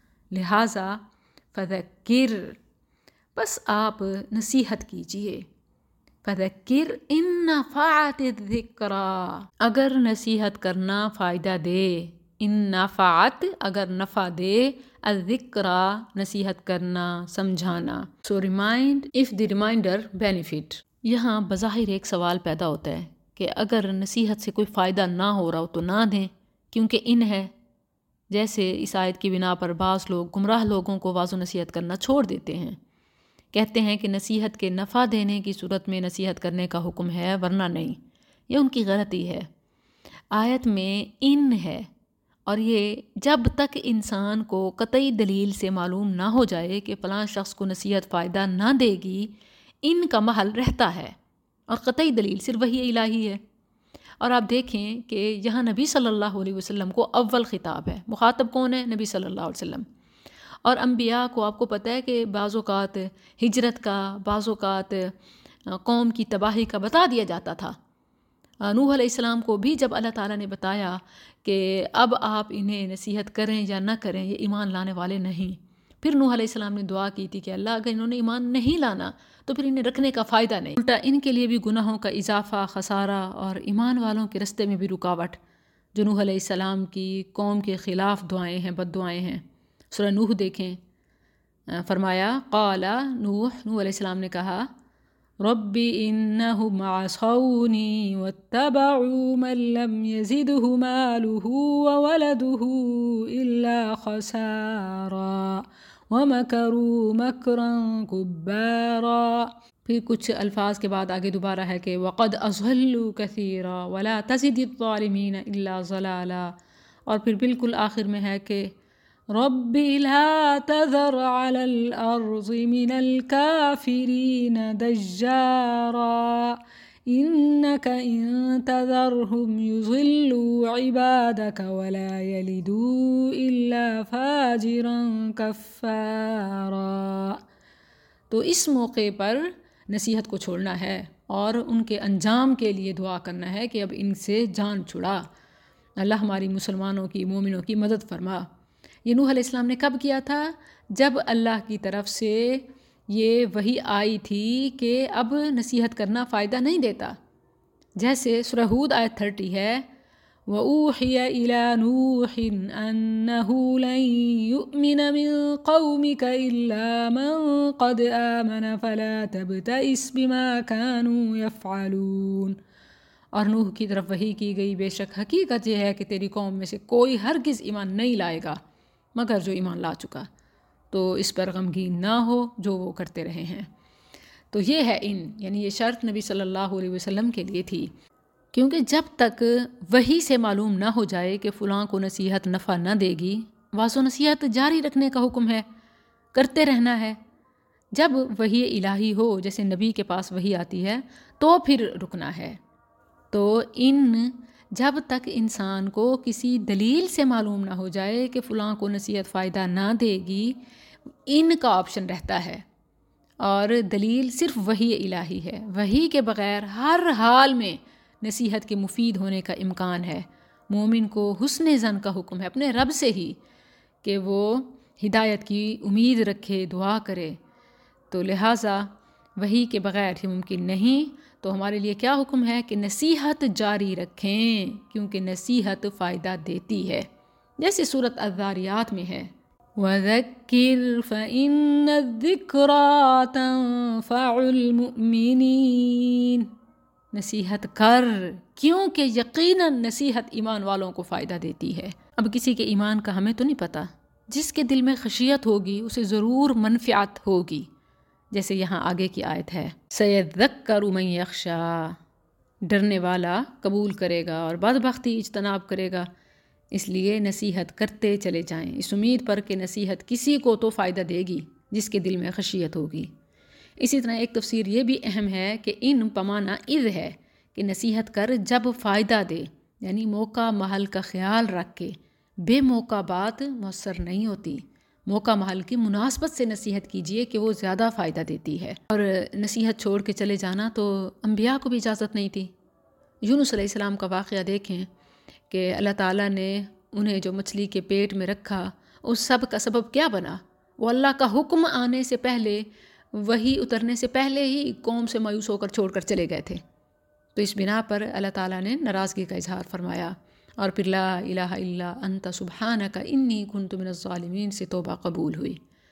لہٰذا فذکر، بس آپ نصیحت کیجئے، فذکر ان نفعت الذکریٰ، اگر نصیحت کرنا فائدہ دے، ان نفعت اگر نفع دے، الذکریٰ نصیحت کرنا، سمجھانا، so remind of the reminder benefit. یہاں بظاہر ایک سوال پیدا ہوتا ہے کہ اگر نصیحت سے کوئی فائدہ نہ ہو رہا ہو تو نہ دیں، کیونکہ ان ہے، جیسے اس آیت کی بنا پر بعض لوگ گمراہ لوگوں کو واعظ و نصیحت کرنا چھوڑ دیتے ہیں، کہتے ہیں کہ نصیحت کے نفع دینے کی صورت میں نصیحت کرنے کا حکم ہے ورنہ نہیں، یہ ان کی غلطی ہے۔ آیت میں ان ہے، اور یہ جب تک انسان کو قطعی دلیل سے معلوم نہ ہو جائے کہ فلاں شخص کو نصیحت فائدہ نہ دے گی، ان کا محل رہتا ہے، اور قطعی دلیل صرف وحی الہی ہے۔ اور آپ دیکھیں کہ یہاں نبی صلی اللہ علیہ وسلم کو اول خطاب ہے، مخاطب کون ہے؟ نبی صلی اللہ علیہ وسلم۔ اور انبیاء کو آپ کو پتہ ہے کہ بعض اوقات ہجرت کا، بعض اوقات قوم کی تباہی کا بتا دیا جاتا تھا۔ نوح علیہ السلام کو بھی جب اللہ تعالیٰ نے بتایا کہ اب آپ انہیں نصیحت کریں یا نہ کریں، یہ ایمان لانے والے نہیں، پھر نوح علیہ السلام نے دعا کی تھی کہ اللہ اگر انہوں نے ایمان نہیں لانا تو پھر انہیں رکھنے کا فائدہ نہیں، الٹا ان کے لیے بھی گناہوں کا اضافہ، خسارہ اور ایمان والوں کے رستے میں بھی رکاوٹ، جو نوح علیہ السلام کی قوم کے خلاف دعائیں ہیں، بد دعائیں ہیں۔ سورہ نوح دیکھیں، فرمایا قال نوح علیہ السلام نے کہا رب انہم عصونی واتبعوا من لم يزده ماله وولده الا خسارا ومکروا مکرا کبارا۔ پھر کچھ الفاظ کے بعد آگے دوبارہ ہے کہ وقد اضلوا کثیرا ولا تزد الظالمین الا ضلالا، اور پھر بالکل آخر میں ہے کہ رب لا تذر على الأرض من الكافرين دجارا إنك إن تذرهم يضلوا عبادك ولا يلدوا إلا فاجرا كفارا۔ تو اس موقع پر نصیحت کو چھوڑنا ہے اور ان کے انجام کے لیے دعا کرنا ہے کہ اب ان سے جان چھڑا، اللہ ہماری مسلمانوں کی، مومنوں کی مدد فرما۔ یہ نوح علیہ السلام نے کب کیا تھا؟ جب اللہ کی طرف سے یہ وحی آئی تھی کہ اب نصیحت کرنا فائدہ نہیں دیتا، جیسے سورہ ہود آیت 30 ہے وَأُوحِيَ إِلَى نُوحٍ أَنَّهُ لَن يُؤْمِنَ مِن قَوْمِكَ إِلَّا مَن قَدْ آمَنَ فَلَا تَبْتَئِسْ بِمَا كَانُوا يَفْعَلُونَ، اور نوح کی طرف وحی کی گئی بے شک حقیقت یہ ہے کہ تیری قوم میں سے کوئی ہرگز ایمان نہیں لائے گا مگر جو ایمان لا چکا، تو اس پر غمگین نہ ہو جو وہ کرتے رہے ہیں۔ تو یہ ہے یعنی یہ شرط نبی صلی اللہ علیہ وسلم کے لیے تھی، کیونکہ جب تک وحی سے معلوم نہ ہو جائے کہ فلاں کو نصیحت نفع نہ دے گی، واض و نصیحت جاری رکھنے کا حکم ہے، کرتے رہنا ہے۔ جب وحی الہی ہو، جیسے نبی کے پاس وحی آتی ہے، تو پھر رکنا ہے۔ تو جب تک انسان کو کسی دلیل سے معلوم نہ ہو جائے کہ فلاں کو نصیحت فائدہ نہ دے گی، کا آپشن رہتا ہے، اور دلیل صرف وحی الہی ہے۔ وحی کے بغیر ہر حال میں نصیحت کے مفید ہونے کا امکان ہے۔ مومن کو حسن ظن کا حکم ہے اپنے رب سے ہی کہ وہ ہدایت کی امید رکھے، دعا کرے، تو لہٰذا وحی کے بغیر یہ ممکن نہیں۔ تو ہمارے لیے کیا حکم ہے کہ نصیحت جاری رکھیں، کیونکہ نصیحت فائدہ دیتی ہے، جیسے سورۃ الذاریات میں ہے، وَذَكِّرْ فَإِنَّ الذِّكْرَىٰ تَنفَعُ الْمُؤْمِنِينَ، نصیحت کر کیونکہ یقیناً نصیحت ایمان والوں کو فائدہ دیتی ہے۔ اب کسی کے ایمان کا ہمیں تو نہیں پتہ، جس کے دل میں خشیت ہوگی اسے ضرور منفعت ہوگی، جیسے یہاں آگے کی آیت ہے، سَيَذَّكَّرُ مَن يَخْشَىٰ، ڈرنے والا قبول کرے گا اور بدبختی اجتناب کرے گا۔ اس لیے نصیحت کرتے چلے جائیں، اس امید پر کہ نصیحت کسی کو تو فائدہ دے گی جس کے دل میں خشیت ہوگی۔ اسی طرح ایک تفسیر یہ بھی اہم ہے کہ پمانا اذ ہے کہ نصیحت کر جب فائدہ دے، یعنی موقع محل کا خیال رکھ کے، بے موقع بات مؤثر نہیں ہوتی، موقع محل کی مناسبت سے نصیحت کیجئے کہ وہ زیادہ فائدہ دیتی ہے۔ اور نصیحت چھوڑ کے چلے جانا تو انبیاء کو بھی اجازت نہیں تھی۔ یونس علیہ السلام کا واقعہ دیکھیں کہ اللہ تعالیٰ نے انہیں جو مچھلی کے پیٹ میں رکھا، اس سب کا سبب کیا بنا؟ وہ اللہ کا حکم آنے سے پہلے، وحی اترنے سے پہلے ہی قوم سے مایوس ہو کر چھوڑ کر چلے گئے تھے۔ تو اس بنا پر اللہ تعالیٰ نے ناراضگی کا اظہار فرمایا، اور پھر لا الہ الا انت سبحانک انی کنت من الظالمین سے توبہ قبول ہوئی۔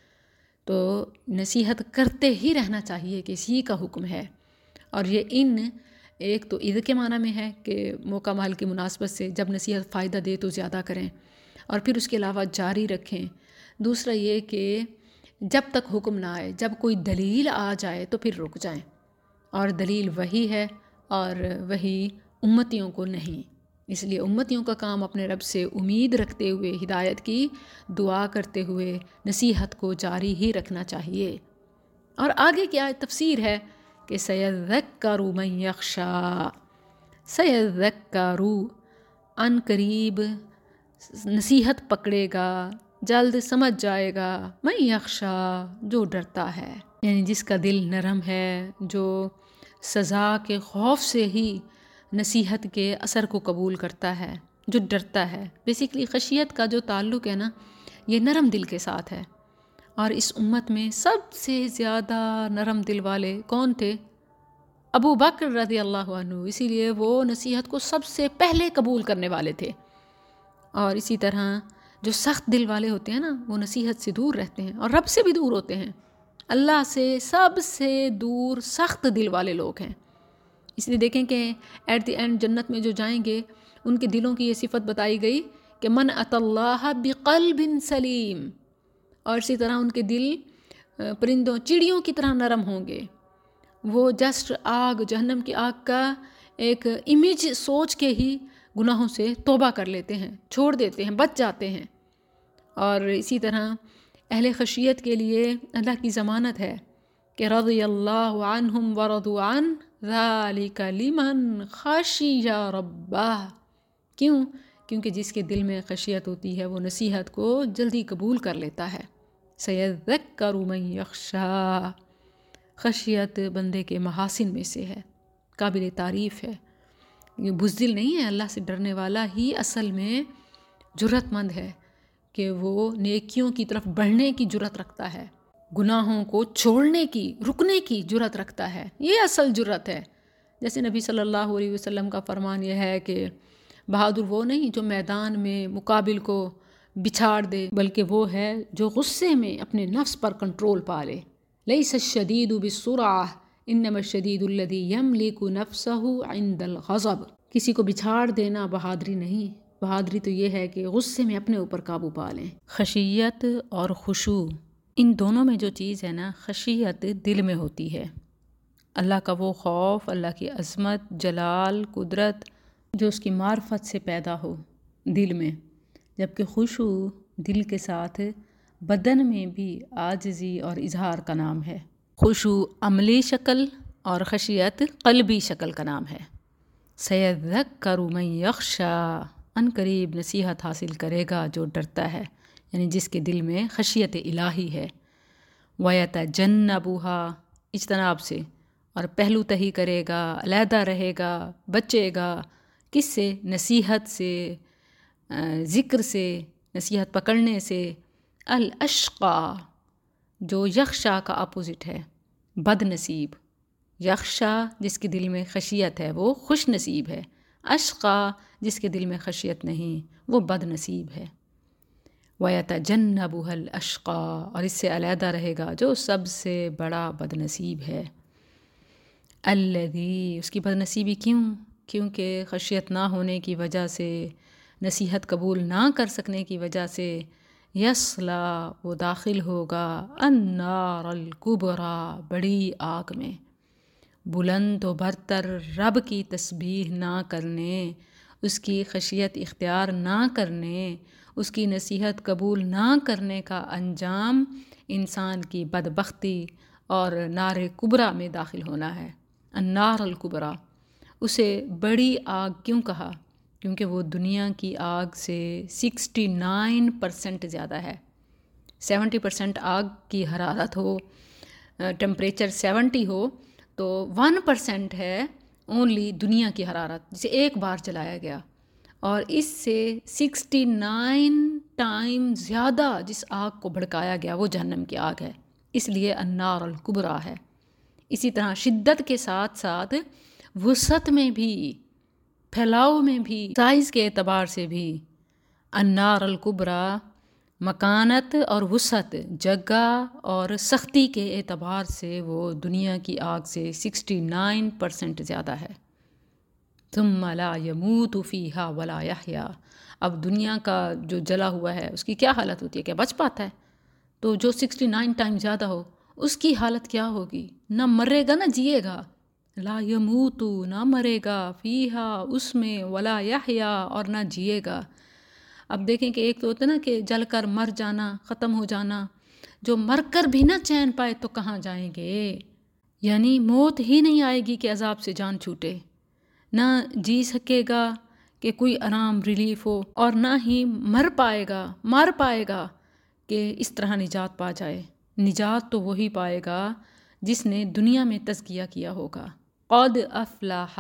تو نصیحت کرتے ہی رہنا چاہیے کہ اسی کا حکم ہے۔ اور یہ ایک تو اذ کے معنی میں ہے کہ موقع محل کی مناسبت سے جب نصیحت فائدہ دے تو زیادہ کریں، اور پھر اس کے علاوہ جاری رکھیں۔ دوسرا یہ کہ جب تک حکم نہ آئے، جب کوئی دلیل آ جائے تو پھر رک جائیں، اور دلیل وہی ہے اور وہی امتیوں کو نہیں۔ اس لیے امتیوں کا کام اپنے رب سے امید رکھتے ہوئے، ہدایت کی دعا کرتے ہوئے نصیحت کو جاری ہی رکھنا چاہیے۔ اور آگے کیا تفسیر ہے کہ سَيَذَّكَّرُ مَن يَخْشَىٰ، سَيَذَّكَّرُ، ان قریب نصیحت پکڑے گا، جلد سمجھ جائے گا، مَن يَخْشَىٰ، جو ڈرتا ہے، یعنی جس کا دل نرم ہے، جو سزا کے خوف سے ہی نصیحت کے اثر کو قبول کرتا ہے، جو ڈرتا ہے۔ بیسیکلی خشیت کا جو تعلق ہے نا، یہ نرم دل کے ساتھ ہے، اور اس امت میں سب سے زیادہ نرم دل والے کون تھے؟ ابو بکر رضی اللہ عنہ، اسی لیے وہ نصیحت کو سب سے پہلے قبول کرنے والے تھے۔ اور اسی طرح جو سخت دل والے ہوتے ہیں نا، وہ نصیحت سے دور رہتے ہیں اور رب سے بھی دور ہوتے ہیں۔ اللہ سے سب سے دور سخت دل والے لوگ ہیں۔ اس لیے دیکھیں کہ ایٹ دی اینڈ جنت میں جو جائیں گے، ان کے دلوں کی یہ صفت بتائی گئی کہ من اتی اللہ بقلب سلیم، اور اسی طرح ان کے دل پرندوں، چڑیوں کی طرح نرم ہوں گے۔ وہ جسٹ آگ، جہنم کی آگ کا ایک امیج سوچ کے ہی گناہوں سے توبہ کر لیتے ہیں، چھوڑ دیتے ہیں، بچ جاتے ہیں۔ اور اسی طرح اہل خشیت کے لیے اللہ کی ضمانت ہے کہ رضی اللہ عنہم ورضوا عنہ ذالک لمن خشی ربہ۔ کیونکہ جس کے دل میں خشیت ہوتی ہے وہ نصیحت کو جلدی قبول کر لیتا ہے۔ سیذکر من یخشیٰ، خشیت بندے کے محاسن میں سے ہے، قابل تعریف ہے۔ یہ بزدل نہیں ہے، اللہ سے ڈرنے والا ہی اصل میں جرت مند ہے کہ وہ نیکیوں کی طرف بڑھنے کی جرت رکھتا ہے، گناہوں کو چھوڑنے کی، رکنے کی جرت رکھتا ہے۔ یہ اصل جرت ہے۔ جیسے نبی صلی اللہ علیہ وسلم کا فرمان یہ ہے کہ بہادر وہ نہیں جو میدان میں مقابل کو بچھاڑ دے، بلکہ وہ ہے جو غصے میں اپنے نفس پر کنٹرول پا لے۔ لیس الشدید بالسرعہ انما الشدید الذی یملک نفسہ عند الغضب۔ کسی کو بچھاڑ دینا بہادری نہیں، بہادری تو یہ ہے کہ غصے میں اپنے اوپر قابو پا لیں۔ خشیت اور خشوع، ان دونوں میں جو چیز ہے نا، خشیت دل میں ہوتی ہے، اللہ کا وہ خوف، اللہ کی عظمت، جلال، قدرت جو اس کی معرفت سے پیدا ہو دل میں، جبکہ خشوع دل کے ساتھ بدن میں بھی عاجزی اور اظہار کا نام ہے۔ خشوع عملی شکل اور خشیت قلبی شکل کا نام ہے۔ سیذکر من یخشی، ان قریب نصیحت حاصل کرے گا جو ڈرتا ہے، یعنی جس کے دل میں خشیت الہی ہے۔ وَيَتَجَنَّبُهَا، اجتناب سے، اور پہلو تہی کرے گا، علیحدہ رہے گا، بچے گا، کس سے؟ نصیحت سے، ذکر سے، نصیحت پکڑنے سے۔ الاشقا، جو یخشا کا اپوزٹ ہے، بد نصیب۔ یخشا جس کے دل میں خشیت ہے وہ خوش نصیب ہے، اشقا جس کے دل میں خشیت نہیں وہ بد نصیب ہے۔ وَيَتَجَنَّبُهَا الْأَشْقَى، اور اس سے علیحدہ رہے گا جو سب سے بڑا بد نصیب ہے۔ الَّذِي، اس کی بد نصیبی کیوں؟ کیونکہ خشیت نہ ہونے کی وجہ سے، نصیحت قبول نہ کر سکنے کی وجہ سے، یصلا، وہ داخل ہوگا، النار الکبریٰ، بڑی آگ میں۔ بلند و برتر رب کی تسبیح نہ کرنے، اس کی خشیت اختیار نہ کرنے، اس کی نصیحت قبول نہ کرنے کا انجام انسان کی بدبختی اور نار کبریٰ میں داخل ہونا ہے۔ النار الکبریٰ، اسے بڑی آگ کیوں کہا؟ کیونکہ وہ دنیا کی آگ سے 69% زیادہ ہے۔ 70% آگ کی حرارت ہو، ٹمپریچر 70 ہو، تو 1% ہے اونلی دنیا کی حرارت جسے ایک بار جلایا گیا، اور اس سے 69 ٹائم زیادہ جس آگ کو بھڑکایا گیا وہ جہنم کی آگ ہے، اس لیے النار الکبریٰ ہے۔ اسی طرح شدت کے ساتھ ساتھ وسعت میں بھی، پھیلاؤ میں بھی، سائز کے اعتبار سے بھی النار الکبریٰ مکانت اور وسعت، جگہ اور سختی کے اعتبار سے وہ دنیا کی آگ سے 69% زیادہ ہے۔ ثم لا يموت فیہا ولا یحییٰ، اب دنیا کا جو جلا ہوا ہے اس کی کیا حالت ہوتی ہے؟ کیا بچ پاتا ہے؟ تو جو 69 ٹائم زیادہ ہو اس کی حالت کیا ہوگی؟ نہ مرے گا نہ جیے گا۔ لا یموت، نہ مرے گا، فیہا، اس میں، ولا یحییٰ، اور نہ جیے گا۔ اب دیکھیں کہ ایک تو ہوتا ہے نا کہ جل کر مر جانا، ختم ہو جانا، جو مر کر بھی نہ چین پائے تو کہاں جائیں گے؟ یعنی موت ہی نہیں آئے گی کہ عذاب سے جان چھوٹے، نہ جی سکے گا کہ کوئی آرام ریلیف ہو، اور نہ ہی مر پائے گا کہ اس طرح نجات پا جائے۔ نجات تو وہی پائے گا جس نے دنیا میں تزکیہ کیا ہوگا۔ قد افلح،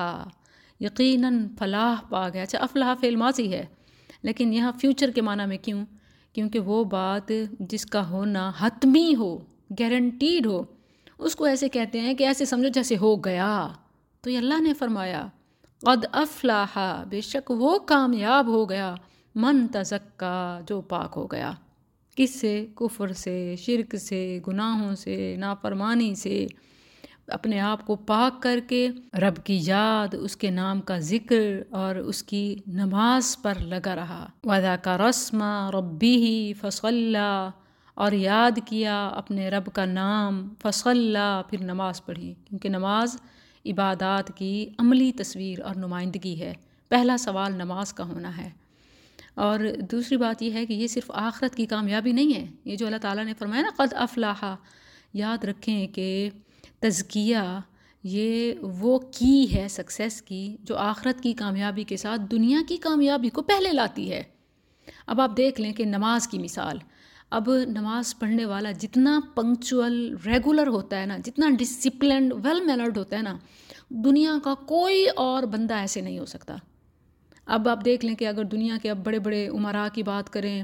یقیناً فلاح پا گیا۔ اچھا، افلح فعل ماضی ہے، لیکن یہاں فیوچر کے معنی میں کیوں؟ کیونکہ وہ بات جس کا ہونا حتمی ہو، گارنٹیڈ ہو، اس کو ایسے کہتے ہیں کہ ایسے سمجھو جیسے ہو گیا۔ تو یہ اللہ نے فرمایا قد افلح، بے شک وہ کامیاب ہو گیا، من تزکا، جو پاک ہو گیا۔ کس سے؟ کفر سے، شرک سے، گناہوں سے، نافرمانی سے، اپنے آپ کو پاک کر کے رب کی یاد، اس کے نام کا ذکر اور اس کی نماز پر لگا رہا۔ وَذَكَرَ اسْمَ رَبِّهِ فَصَلَّى، اور یاد کیا اپنے رب کا نام، فصلى، پھر نماز پڑھی، کیونکہ نماز عبادات کی عملی تصویر اور نمائندگی ہے۔ پہلا سوال نماز کا ہونا ہے۔ اور دوسری بات یہ ہے کہ یہ صرف آخرت کی کامیابی نہیں ہے، یہ جو اللہ تعالیٰ نے فرمایا نا قد افلاح، یاد رکھیں کہ تزکیہ یہ وہ کی ہے سکسیس کی جو آخرت کی کامیابی کے ساتھ دنیا کی کامیابی کو پہلے لاتی ہے۔ اب آپ دیکھ لیں کہ نماز کی مثال، اب نماز پڑھنے والا جتنا پنکچول ریگولر ہوتا ہے نا، جتنا ڈسپلنڈ ویل مینرڈ ہوتا ہے نا، دنیا کا کوئی اور بندہ ایسے نہیں ہو سکتا۔ اب آپ دیکھ لیں کہ اگر دنیا کے اب بڑے بڑے امراء کی بات کریں،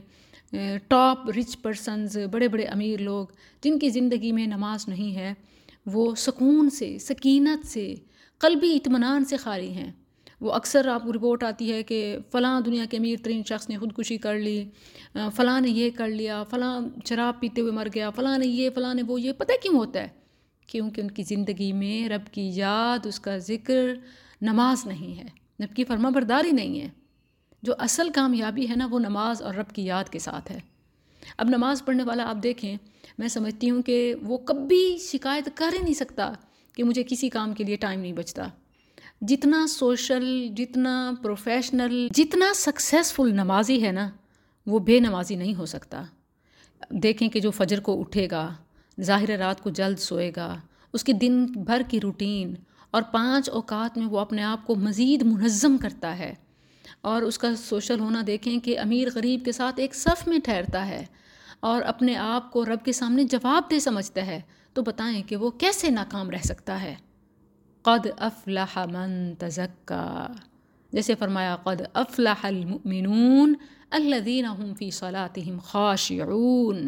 ٹاپ رچ پرسنز، بڑے بڑے امیر لوگ جن کی زندگی میں نماز نہیں ہے، وہ سکون سے، سکینت سے، قلبی اطمینان سے خالی ہیں۔ وہ اکثر آپ کو رپورٹ آتی ہے کہ فلاں دنیا کے امیر ترین شخص نے خودکشی کر لی، فلاں نے یہ کر لیا، فلاں شراب پیتے ہوئے مر گیا، فلاں نے یہ، فلاں نے وہ، یہ پتہ کیوں ہوتا ہے؟ کیونکہ ان کی زندگی میں رب کی یاد، اس کا ذکر، نماز نہیں ہے، رب کی فرما برداری نہیں ہے۔ جو اصل کامیابی ہے نا وہ نماز اور رب کی یاد کے ساتھ ہے۔ اب نماز پڑھنے والا آپ دیکھیں، میں سمجھتی ہوں کہ وہ کبھی شکایت کر ہی نہیں سکتا کہ مجھے کسی کام کے لیے ٹائم نہیں بچتا. جتنا سوشل، جتنا پروفیشنل، جتنا سکسیسفل نمازی ہے نا، وہ بے نمازی نہیں ہو سکتا. دیکھیں کہ جو فجر کو اٹھے گا، ظاہر رات کو جلد سوئے گا، اس کے دن بھر کی روٹین اور 5 اوقات میں وہ اپنے آپ کو مزید منظم کرتا ہے، اور اس کا سوشل ہونا دیکھیں کہ امیر غریب کے ساتھ ایک صف میں ٹھہرتا ہے اور اپنے آپ کو رب کے سامنے جواب دہ سمجھتا ہے، تو بتائیں کہ وہ کیسے ناکام رہ سکتا ہے. قد افلح من تزکا، جیسے فرمایا قد افلح المؤمنون الذین هم فی صلاتهم خاشعون.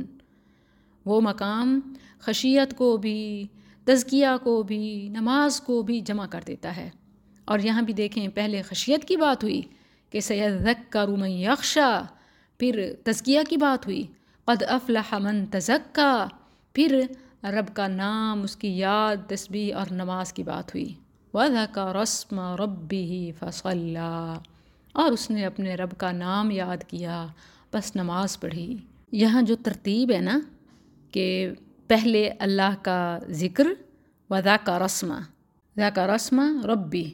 وہ مقام خشیت کو بھی، تزکیہ کو بھی، نماز کو بھی جمع کر دیتا ہے. اور یہاں بھی دیکھیں پہلے خشیت کی بات ہوئی کہ سیذکر من یخشی، پھر تزکیہ کی بات ہوئی قد افلح من تزکا، پھر رب کا نام، اس کی یاد، تسبیح اور نماز کی بات ہوئی. وَذَكَرَ اسْمَ رَبِّهِ فَصَلَّى، اور اس نے اپنے رب کا نام یاد کیا بس نماز پڑھی. یہاں جو ترتیب ہے نا کہ پہلے اللہ کا ذکر، وَذَكَرَ اسْمَ، ذَكَرَ اسْمَ رَبِّهِ،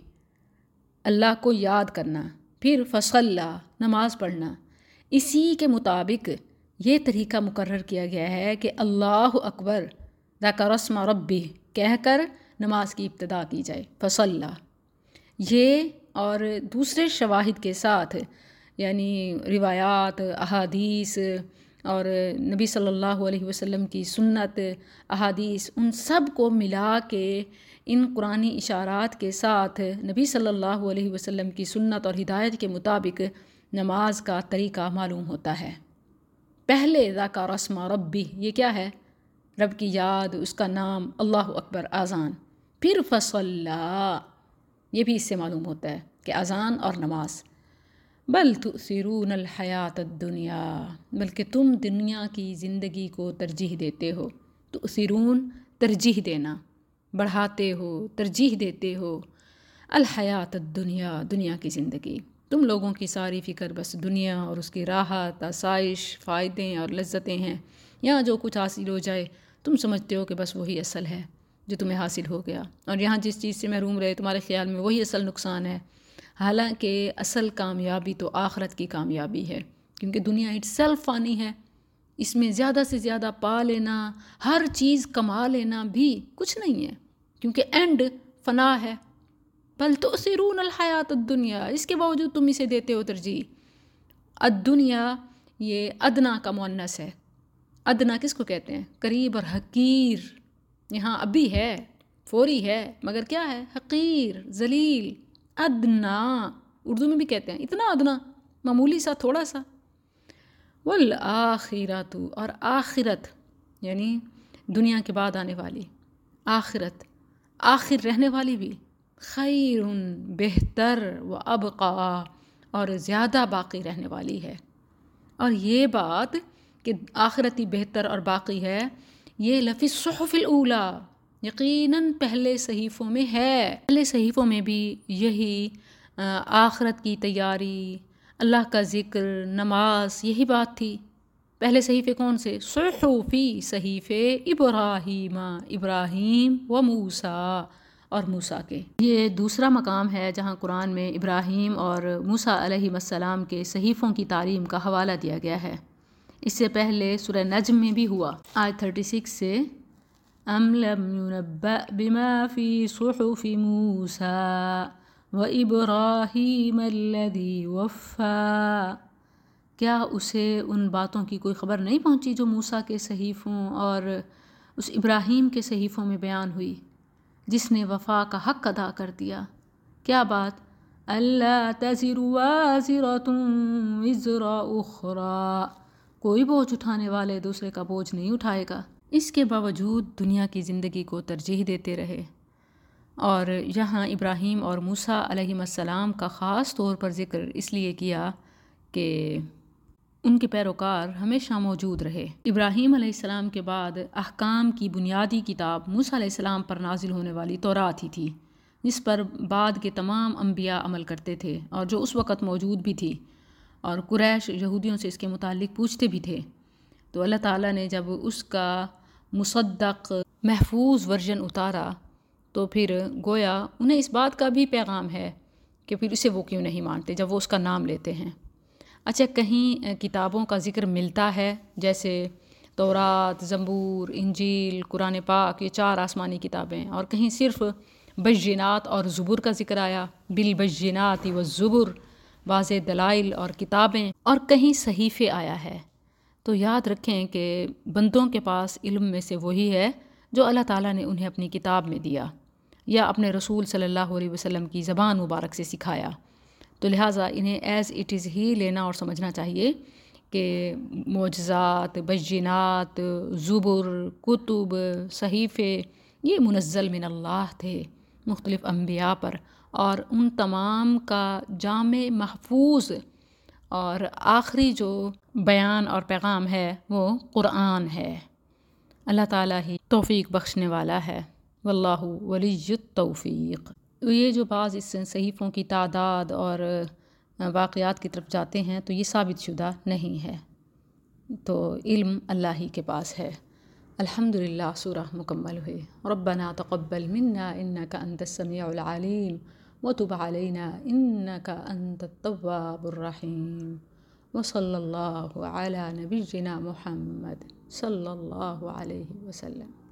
اللہ کو یاد کرنا، پھر فصلہ، نماز پڑھنا. اسی کے مطابق یہ طریقہ مقرر کیا گیا ہے کہ اللہ اکبر، ذکر اسم ربی کہہ کر نماز کی ابتدا کی جائے، فصلہ. یہ اور دوسرے شواہد کے ساتھ، یعنی روایات، احادیث اور نبی صلی اللہ علیہ وسلم کی سنت، احادیث، ان سب کو ملا کے ان قرآنی اشارات کے ساتھ نبی صلی اللہ علیہ وسلم کی سنت اور ہدایت کے مطابق نماز کا طریقہ معلوم ہوتا ہے. پہلے ذکر اسم ربی، یہ کیا ہے؟ رب کی یاد، اس کا نام، اللہ اکبر، اذان. پھر فصلہ، یہ بھی اس سے معلوم ہوتا ہے کہ اذان اور نماز. بل تؤثرون الحیات الدنیا، بلکہ تم دنیا کی زندگی کو ترجیح دیتے ہو. تؤثرون، ترجیح دینا، بڑھاتے ہو، ترجیح دیتے ہو. الحیات الدنیا، دنیا کی زندگی. تم لوگوں کی ساری فکر بس دنیا اور اس کی راحت، آسائش، فائدے اور لذتیں ہیں. یہاں جو کچھ حاصل ہو جائے تم سمجھتے ہو کہ بس وہی اصل ہے جو تمہیں حاصل ہو گیا، اور یہاں جس چیز سے محروم رہے تمہارے خیال میں وہی اصل نقصان ہے. حالانکہ اصل کامیابی تو آخرت کی کامیابی ہے، کیونکہ دنیا اٹ سیلف فانی ہے. اس میں زیادہ سے زیادہ پا لینا، ہر چیز کما لینا بھی کچھ نہیں ہے، کیونکہ اینڈ فنا ہے. بل تؤثرون الحیات الدنیا، اس کے باوجود تم اسے دیتے ہو ترجیح. الدنیا یہ ادنا کا مؤنث ہے. ادنا کس کو کہتے ہیں؟ قریب اور حقیر. یہاں ابھی ہے، فوری ہے، مگر کیا ہے؟ حقیر، ذلیل. ادنا اردو میں بھی کہتے ہیں اتنا ادنا، معمولی سا، تھوڑا سا. والآخرۃ، اور آخرت یعنی دنیا کے بعد آنے والی آخرت، آخر رہنے والی بھی، خیر، بہتر، و ابقا، اور زیادہ باقی رہنے والی ہے. اور یہ بات کہ آخرتی بہتر اور باقی ہے، یہ لفی الصحف الاولی، یقیناً پہلے صحیفوں میں ہے. پہلے صحیفوں میں بھی یہی آخرت کی تیاری، اللہ کا ذکر، نماز، یہی بات تھی. پہلے صحیفے کون سے؟ صحفی، صحیفے ابراہیم، ابراہیم و موسیٰ، اور موسیٰ کے. یہ دوسرا مقام ہے جہاں قرآن میں ابراہیم اور موسیٰ علیہ السلام کے صحیفوں کی تعلیم کا حوالہ دیا گیا ہے. اس سے پہلے سورہ نجم میں بھی ہوا. آیت 36 سے ام لم ينبأ بما فی صحف موسیٰ و ابراہیم الذی وفا، کیا اسے ان باتوں کی کوئی خبر نہیں پہنچی جو موسیٰ کے صحیفوں اور اس ابراہیم کے صحیفوں میں بیان ہوئی، جس نے وفا کا حق ادا کر دیا. کیا بات؟ اللہ تزر وازرۃ وزر اخری، کوئی بوجھ اٹھانے والے دوسرے کا بوجھ نہیں اٹھائے گا. اس کے باوجود دنیا کی زندگی کو ترجیح دیتے رہے. اور یہاں ابراہیم اور موسیٰ علیہ السلام کا خاص طور پر ذکر اس لیے کیا کہ ان کے پیروکار ہمیشہ موجود رہے. ابراہیم علیہ السلام کے بعد احکام کی بنیادی کتاب موسیٰ علیہ السلام پر نازل ہونے والی تورات ہی تھی، جس پر بعد کے تمام انبیاء عمل کرتے تھے اور جو اس وقت موجود بھی تھی، اور قریش یہودیوں سے اس کے متعلق پوچھتے بھی تھے. تو اللہ تعالیٰ نے جب اس کا مصدق محفوظ ورژن اتارا تو پھر گویا انہیں اس بات کا بھی پیغام ہے کہ پھر اسے وہ کیوں نہیں مانتے جب وہ اس کا نام لیتے ہیں۔ اچھا، کہیں کتابوں کا ذکر ملتا ہے جیسے تورات، زبور، انجیل، قرآن پاک، یہ 4 آسمانی کتابیں، اور کہیں صرف بینات اور زبور کا ذکر آیا، بالبینات والزبر، واضح دلائل اور کتابیں، اور کہیں صحیفے آیا ہے۔ تو یاد رکھیں کہ بندوں کے پاس علم میں سے وہی ہے جو اللہ تعالیٰ نے انہیں اپنی کتاب میں دیا یا اپنے رسول صلی اللہ علیہ وسلم کی زبان مبارک سے سکھایا۔ تو لہٰذا انہیں ایز اٹ از ہی لینا اور سمجھنا چاہیے کہ معجزات، بینات، زبر، کتب، صحیفے یہ منزل من اللہ تھے مختلف انبیاء پر، اور ان تمام کا جامع، محفوظ اور آخری جو بیان اور پیغام ہے وہ قرآن ہے۔ اللہ تعالیٰ ہی توفیق بخشنے والا ہے، واللہ ولی التوفیق۔ یہ جو بعض اس صحیفوں کی تعداد اور واقعات کی طرف جاتے ہیں تو یہ ثابت شدہ نہیں ہے، تو علم اللہ ہی کے پاس ہے۔ الحمدللہ سورہ مکمل ہوئی۔ ربنا تقبل منا انک انت السمیع العلیم وتب علینا انک انت التواب الرحیم، وصلی اللہ علی نبینا محمد صلی اللہ علیہ وسلم۔